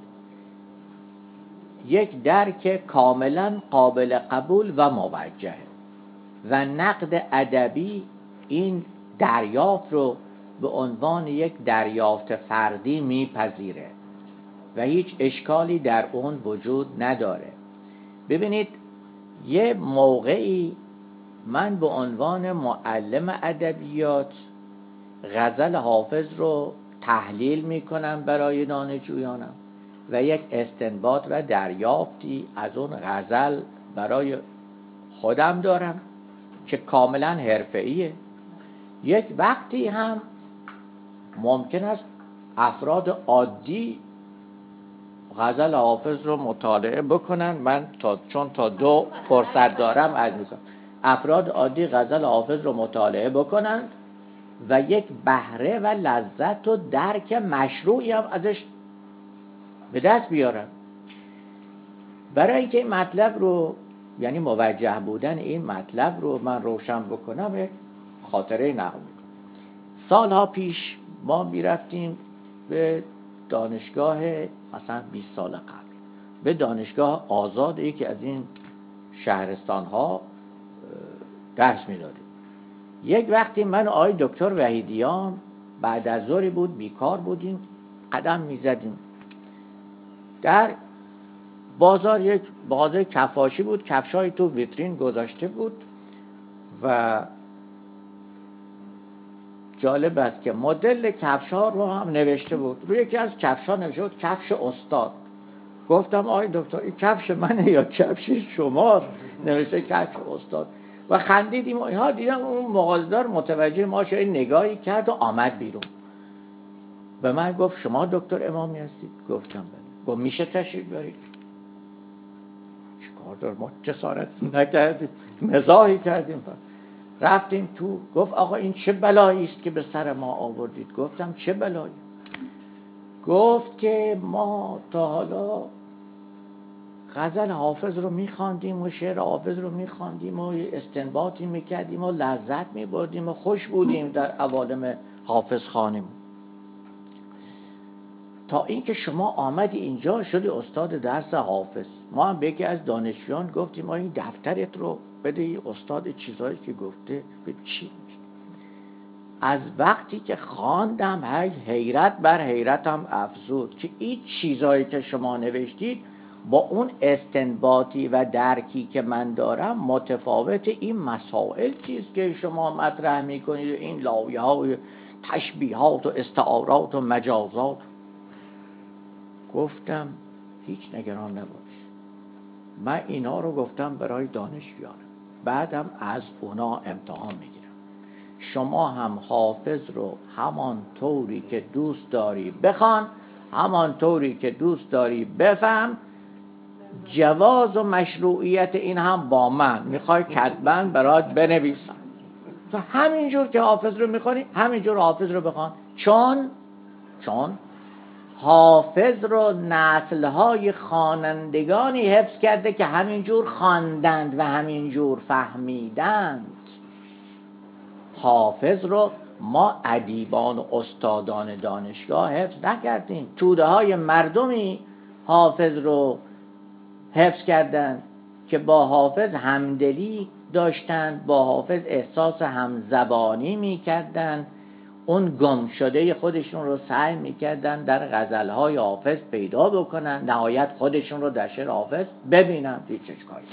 یک درک کاملا قابل قبول و موجه و نقد ادبی این دریافت رو به عنوان یک دریافت فردی میپذیره و هیچ اشکالی در اون وجود نداره. ببینید یه موقعی من به عنوان معلم ادبیات غزل حافظ رو تحلیل میکنم برای دانشجویانم و یک استنباط و دریافتی از اون غزل برای خودم دارم که کاملا حرفه‌ایه. یک وقتی هم ممکن است افراد عادی غزل حافظ رو مطالعه بکنن. من تا چون تا دو فرصت دارم عرض میکنم، افراد عادی غزل حافظ رو مطالعه بکنن و یک بهره و لذت و درک مشروعی هم ازش به دست بیارن. برای اینکه این مطلب رو، یعنی موجه بودن این مطلب رو من روشن بکنم، یک خاطره نقل میکنم. سالها پیش ما میرفتیم به دانشگاه، مثلا بیست سال قبل، به دانشگاه آزاد یکی از این شهرستان ها درس میدادیم. یک وقتی من و آقای دکتر وحیدیان بعد از ظهری بود، بیکار بودیم، قدم میزدیم در بازار. یک بازار کفاشی بود، کفشای تو ویترین گذاشته بود و جالب است که مدل کفشا رو هم نوشته بود. روی یکی از کفشا نوشته بود کفش استاد. گفتم آقای دکتر این کفش منه یا کفش شماست؟ نوشته کفش استاد. و خندیدیم و اینها. دیدم اون مغازه‌دار متوجه ما شد، نگاهی کرد و آمد بیرون. به من گفت شما دکتر امامی هستید؟ گفتم بله. گفت میشه تشریف برید؟ چیکار دار؟ ما جسارت نکردیم، مزاحی کردیم. رفتیم تو. گفت آقا این چه بلایی است که به سر ما آوردید؟ گفتم چه بلایی؟ گفت که ما تا حالا غزل حافظ رو میخواندیم و شعر حافظ رو میخواندیم و استنباطی میکردیم و لذت میبردیم و خوش بودیم در عوالم حافظ خانیم. تا اینکه شما آمدی اینجا شدی استاد درس حافظ. ما هم به یکی از دانشجویان گفتیم ما این دفترت رو بده استاد چیزایی که گفته به چی میشه. از وقتی که خواندم هی حیرت بر حیرتم افزود که این چیزایی که شما نوشتید با اون استنباطی و درکی که من دارم متفاوت. این مسائل چیست که شما مطرح میکنید، این لایه های تشبیهات و استعارات و مجازات. گفتم هیچ نگران نباش، من اینا رو گفتم برای دانشجویانم، بعدم از اونا امتحان میگیرم. شما هم حافظ رو همان طوری که دوست داری بخوان، همان طوری که دوست داری بفهم. جواز و مشروعیت این هم با من، میخوای کتباً برات بنویسم تو همینجور که حافظ رو میخوانی همینجور حافظ رو بخوان. چون چون حافظ رو نسل‌های خوانندگانی حفظ کرده که همینجور خواندند و همینجور فهمیدند. حافظ رو ما ادیبان و استادان دانشگاه حفظ نکردیم. توده های مردمی حافظ رو حفظ کردند که با حافظ همدلی داشتند، با حافظ احساس همزبانی میکردند، اون گم شده خودشون رو سعی میکردن در غزلهای حافظ پیدا بکنن، نهایت خودشون رو در شعر حافظ ببینن. هیچ اشکالی.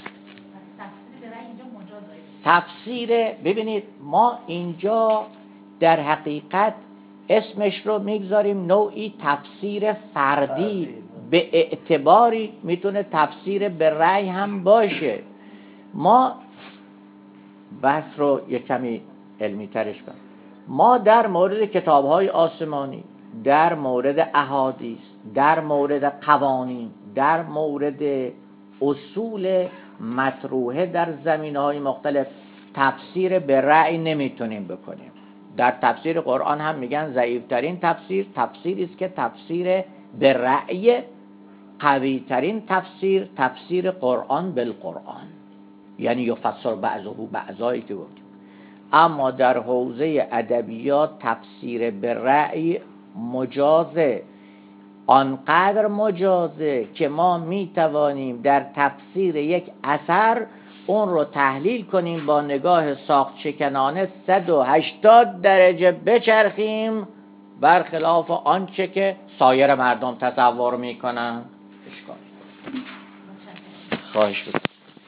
تفسیر، ببینید ما اینجا در حقیقت اسمش رو میگذاریم نوعی تفسیر فردی، به اعتباری میتونه تفسیر به رأی هم باشه. ما بحث رو یک کمی علمی ترش کنیم. ما در مورد کتاب‌های آسمانی، در مورد احادیث، در مورد قوانین، در مورد اصول مطروحه در زمینه‌های مختلف تفسیر به رأی نمیتونیم بکنیم. در تفسیر قرآن هم میگن ضعیف‌ترین تفسیر تفسیری است که تفسیر به رأی، قوی‌ترین تفسیر تفسیر قرآن بالقرآن، یعنی یفسر بعضه بعضایی که گفتیم. اما در حوزه ادبیات تفسیر به رأی مجازه، آنقدر مجازه که ما می توانیم در تفسیر یک اثر اون رو تحلیل کنیم با نگاه ساخت شکنانه صد و هشتاد درجه بچرخیم، برخلاف آنچه که سایر مردم تصور می کنن. اشکال خواهش بکنم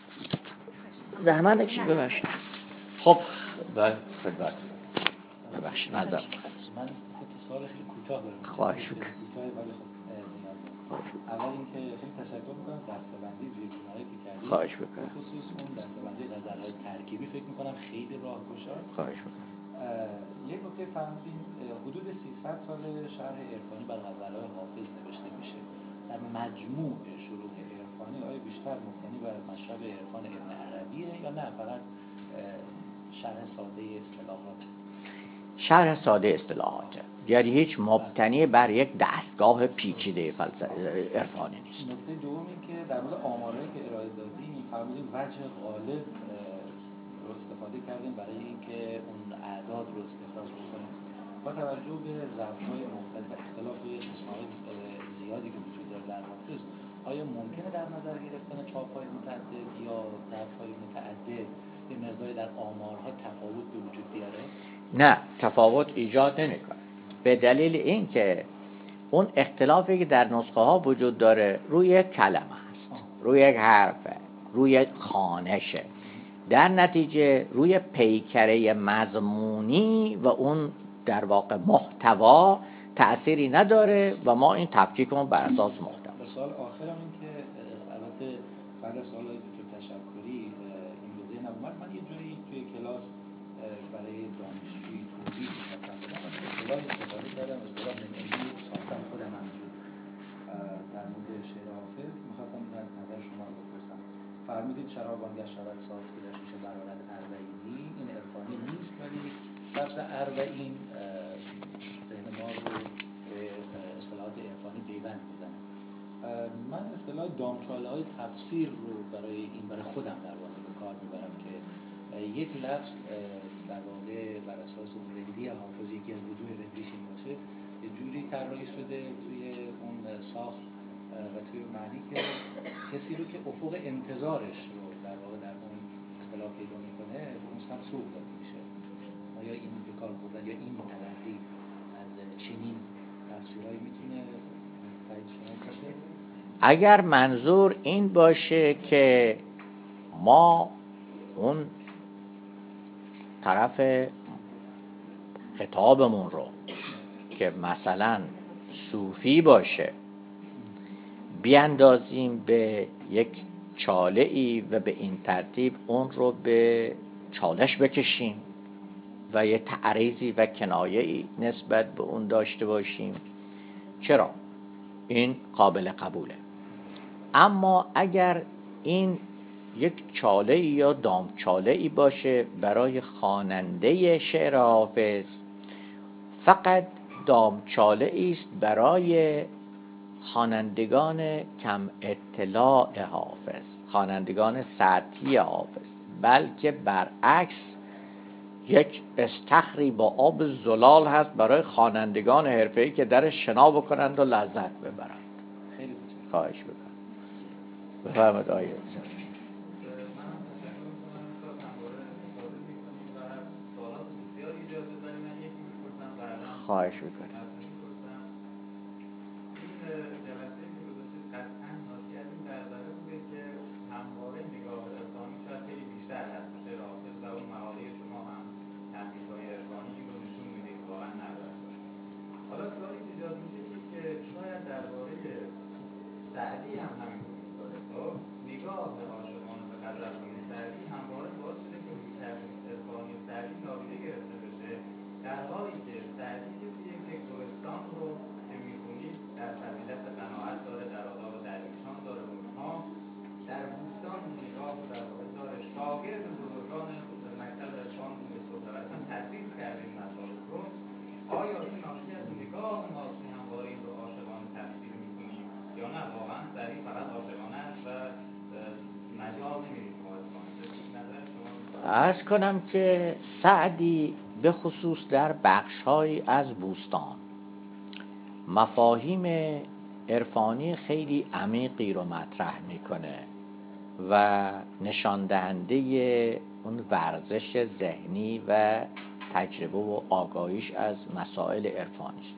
زحمت نکشید. ببخشید. خب بله خدمت ببخشید ندارم. من سوال خیلی کوتاه دارم. خواهش می‌کنم. کوتاه ولی خب زیاد. اول اینکه خیلی تشکر می‌کنم دسته‌بندی روی فیلمایی که کردید. خواهش می‌کنم. خصوص اون دسته‌بندی غزل‌های ترکیبی فکر می‌کنم خیلی راهگشاست. خواهش می‌کنم. یک نکته فرمودین حدود سیصد سال شرح عرفانی بر غزل‌های حافظ نوشته میشه. در مجموع شروح عرفانی آیا بیشتر مبتنی بر مشرب عرفان ابن عربیه یا نه فقط شرح ساده اصطلاحات؟ شرح ساده اصطلاحات، یعنی هیچ مبتنی بر یک دستگاه پیچیده فلسفه عرفانی نیست. نکته دوم این که در مورد آمارهایی که ارائه دادیم فرمودیم وجه غالب رو استفاده کردیم برای اینکه اون اعداد رو استخراج بکنیم. با توجه به ضعف‌های مختلف و اختلاف نسخه‌های زیادی که وجود داره در حافظ، آیا ممکنه در نظر گرفتن چاپ‌های متعدد یا ضعف‌های متعدد یه مقداری در آمارها تفاوت به وجود بیاره؟ نه، تفاوت ایجاد نمی‌کنه، به دلیل اینکه اون اختلافی که در نسخه ها وجود داره روی یک کلمه است، روی یک حرفه، روی یک خوانشه، در نتیجه روی پیکره مضمونی و اون در واقع محتوا تأثیری نداره و ما این تفکیکمون بر اساس محتوا. سوال آخرم این که البته بعد از سوالای دکتر تشکری این به ذهنم اومد، من یه جایی توی کلاس برای دانشجویی توضیح می‌خواستم بدم، اصطلاح استفاده کردم، اصطلاح نمی‌دونی ساختم خودم همینجور در مورد شعر حافظ می‌خواستم نظر شما رو بپرسم. فرمودید شرابانگه شود صاف که در شیشه برآرد اربعینی، این عرفانی نیست ولی لفظ اربعین ذهن ما رو به اصطلاحات عرفانی پیوند میزنه. من اصطلاح دامچاله‌های تفسیر رو برای این برای خودم در واقع به کار میبرم که یک لفظ در واقع بر اساس اون رندی حافظ، یکی از وجوه رندیش این باشه یه جوری طراحی شده توی اون ساخت و توی معنی که کسی رو که افق انتظارش رو در واقع در اون اختلاف پیدا میکنه به اون سمت سوق داده میشه. آیا این به کار بردن یا این تلقی از چنین تفسیرهایی میتونه تایید شما باشه؟ اگر منظور این باشه که ما اون طرف خطابمون رو که مثلا صوفی باشه بیاندازیم به یک چاله ای و به این ترتیب اون رو به چالش بکشیم و یه تعریضی و کنایه ای نسبت به اون داشته باشیم، چرا؟ این قابل قبوله. اما اگر این یک چاله یا دام چاله ای باشه برای خواننده شعر حافظ، فقط دام چاله است برای خوانندگان کم اطلاع حافظ، خوانندگان سطحی حافظ، بلکه برعکس یک استخری با آب زلال هست برای خوانندگان حرفه‌ای که درش شنا بکنند و لذت ببرند. خیلی متشکرم. خواهش میکنم. بفرمایید آیه. منم تشکر میکنم استاد همواره استفاده میکنیم و سوالات بسیار ایجاد شد، ولی من یکی میپرسم بعدا خواهش میکنم. میپرسم. این جلسه که گذاشتید قطعا ناشی از این دغدغه بوده که همواره نگاه عرفانی شاید خیلی بیشتر هست به شعر حافظ و اون مقاله شما هم تحقیق‌های عرفانی این رو نشون میده که واقعا نداره. حالا سوالی که ایجاد میشه اینه که شاید درباره سعدی هم همین می‌کنه. خب نگاه عاشقانه به غزل‌های سعدی همواره باعث شده که رویکرد عرفانی سعدی نادیده گرفته بشه، در حالی که سعدی کسیه که گلستان رو که می‌خونید در فضیلت قناعت داره، در آداب درویشان داره و اونها در بوستان نگاه رو در واقع داره، شاگرد بزرگان مکتب عرفان بوده و اصلا تدریس کرده این مطالب رو. آیا این ناشی از نگاه ماست که همواره این رو عاشقانه تفسیر می‌کنیم یا نه واقعا سعدی فقط عاشقانه است و مجاز نمی‌ریم وارد کنیم؟ نظر شما؟ عرض کنم که سعدی به خصوص در بخش‌هایی از بوستان مفاهیم عرفانی خیلی عمیقی رو مطرح میکنه و نشان دهنده اون ورزش ذهنی و تجربه و آگاهیش از مسائل عرفانی است.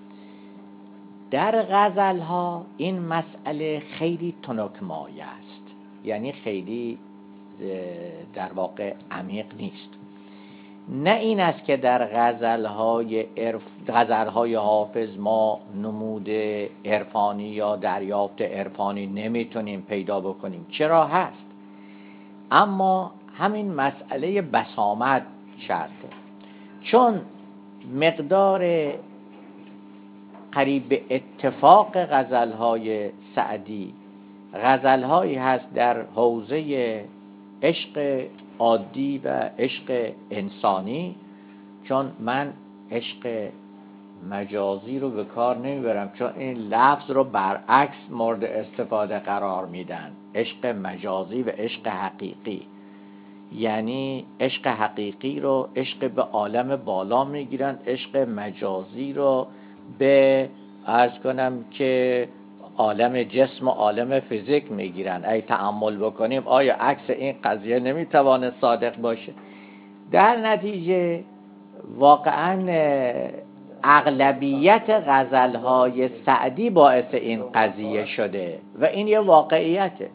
در غزل‌ها این مسئله خیلی تنک‌مایه است، یعنی خیلی در واقع عمیق نیست. نه این است که در غزل‌های عرف غزل‌های حافظ ما نمود عرفانی یا دریافت عرفانی نمیتونیم پیدا بکنیم، چرا هست، اما همین مسئله بسامد شرطه. چون مقدار قریب به اتفاق غزل‌های سعدی غزل‌هایی هست در حوزه عشق عادی و عشق انسانی، چون من عشق مجازی رو به کار نمیبرم، چون این لفظ رو برعکس مورد استفاده قرار میدن، عشق مجازی و عشق حقیقی. یعنی عشق حقیقی رو عشق به عالم بالا میگیرن، عشق مجازی رو به عرض کنم که عالم جسم و عالم فیزیک میگیرن. ای تأمل بکنیم آیا عکس این قضیه نمیتوانه صادق باشه؟ در نتیجه واقعا اغلبیت غزلهای سعدی باعث این قضیه شده و این یه واقعیته.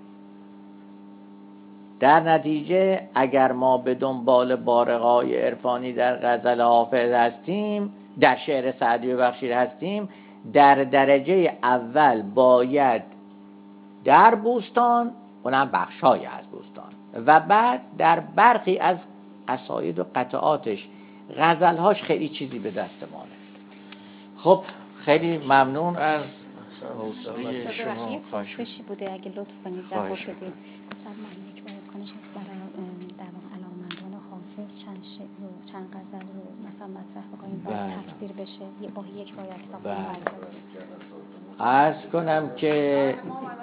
در نتیجه اگر ما به دنبال بارقای عرفانی در غزل حافظ هستیم، در شعر سعدی ببخشید هستیم، در درجه اول باید در بوستان، اونم بخشای از بوستان، و بعد در برخی از قصاید و قطعاتش غزلهاش خیلی چیزی به دست ما نمیاد. خب خیلی ممنون از حوصله شما. یک پرسشی بوده اگه لطف کنید جواب بدید. گفتم من یک کنش هست برای در واقع علاقه‌مندان حافظ چند شعر رو چند غزل رو مثلا مطرح بکنیم و تفسیر بشه یه با یک بار کتاب بله. عرض کنم که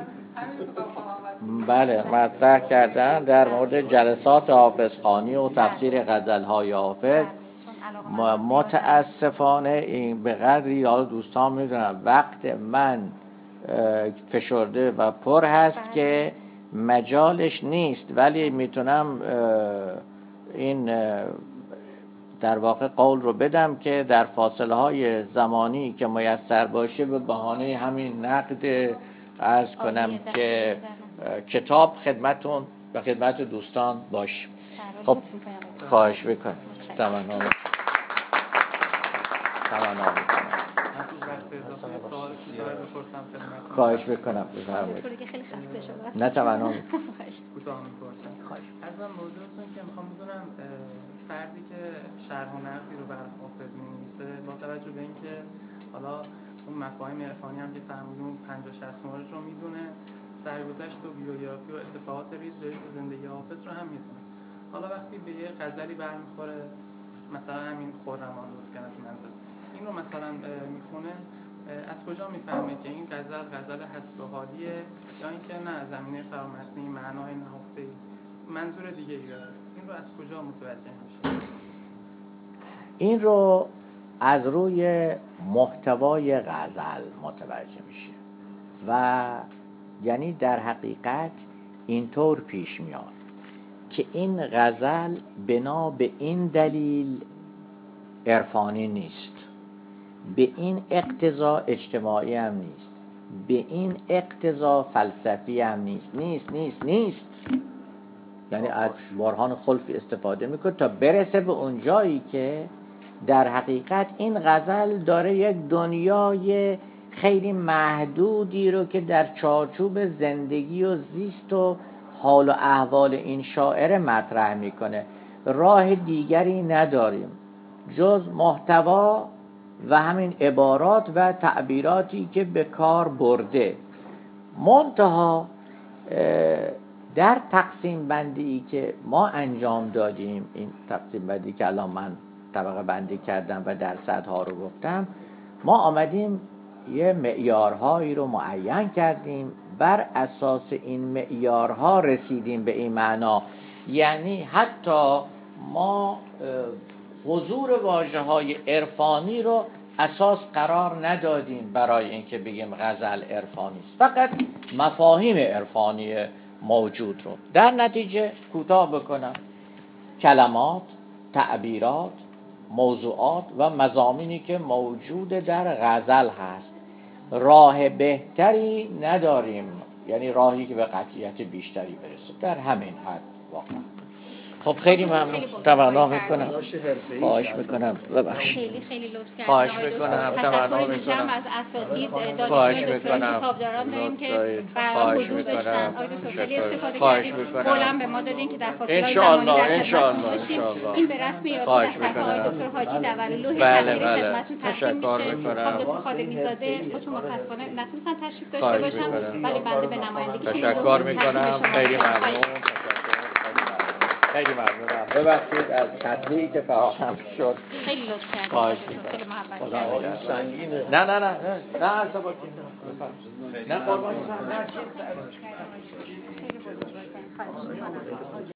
بله مطرح کردن در مورد جلسات حافظ خوانی و تفسیر غزل‌های حافظ متاسفانه این به قدری حالا دوستان میدونم وقت من فشرده و پر هست که مجالش نیست، ولی میتونم این در واقع قول رو بدم که در فاصله های زمانی که میسر باشه به بهانه همین نقد عرض کنم که کتاب خدمتون و خدمت دوستان باش. خب خواهش بکنم. تمنا تمنا خواهش بکنم. دکتر دیگه خیلی خسته شده. نه تمنا کوتاه می‌پرسم. ازم موضوعتون که میخوام بدونم فردی که شرح و نقدی رو بر حافظ می‌نویسه با توجه به اینکه حالا اون مفاهیم عرفانی هم که فرمودون پنجاه شصت مورد رو میدونه، سرگذشت و بیوگرافی و اتفاقات ریز به ریز زندگی حافظ رو هم میدونه. حالا وقتی به یه غزلی برمیخوره، مثلا همین خرمان روز که از منزل این رو مثلا میخونه، از کجا میفهمه که این غزل غزل حسب حالیه یا اینکه نه زمینه فرامتنی معنای نهفته منظور دیگه ای داره؟ این رو از کجا متوجه میشه؟ این رو از روی محتوای غزل متوجه میشه و یعنی در حقیقت اینطور پیش میاد که این غزل بنا به این دلیل عرفانی نیست، به این اقتضا اجتماعی هم نیست، به این اقتضا فلسفی هم نیست نیست نیست نیست یعنی از برهان خلفی استفاده میکنه تا برسه به اون جایی که در حقیقت این غزل داره یک دنیای خیلی محدودی رو که در چارچوب زندگی و زیست و حال و احوال این شاعر مطرح میکنه. راه دیگری نداریم جز محتوا و همین عبارات و تعبیراتی که به کار برده. منتها در تقسیم بندی که ما انجام دادیم، این تقسیم بندی که الان من طبقه بندی کردم و درصدها رو گفتم، ما آمدیم یه معیارهایی رو معین کردیم، بر اساس این معیارها رسیدیم به این معنا. یعنی حتی ما حضور واژه‌های عرفانی رو اساس قرار ندادیم برای اینکه بگیم غزل عرفانی است، فقط مفاهیم عرفانی موجود رو در نتیجه کوتاه بکنم. کلمات، تعبیرات، موضوعات و مضامینی که موجود در غزل هست، راه بهتری نداریم، یعنی راهی که به قطعیت بیشتری برسه، در همین حد واقعا. خب خیلی ممنون، تمنا میکنم، خواهش میکنم، ببخشید، خیلی خیلی لطف کردید. خواهش میکنم، تمنا میکنم، از اساتید خواهش دانشجویان دکتران میکنم، کتابداران داریم که برای خواهش حضور داشتن. میکنم، آقای دکتر خیلی استفاده خواهش کردیم، میکنم، قولم به ما دادین که در فاصله انشاءالله زمانی در انشاءالله خدمتتون باشیم. انشاءالله. این به رسم یاد خواهش از طرف آقای میکنم. دکتر حاجی دولالوح بله تحصیلی بله خدمتتون تقدیم تشکر میشه. میکنم. خانم دکتر خادمی زاده خودشون متاسفانه نتونستن تشریف داشته خواهش باشن، میکنم. ولی بنده به نمایندگی تشکر میکنم، خیلی ممنون، خیلی ممنونم، ببخشید از تطبیعی که فراهم شد. خیلی لطف کردید، خواهش خیلی میکنم. محبت خدا کردید. نگهدار. سنگینه. نه نه نه نه نه ارتباط نه قربان، نه چیز خیلی بزرگوارید. خواهش میکنم.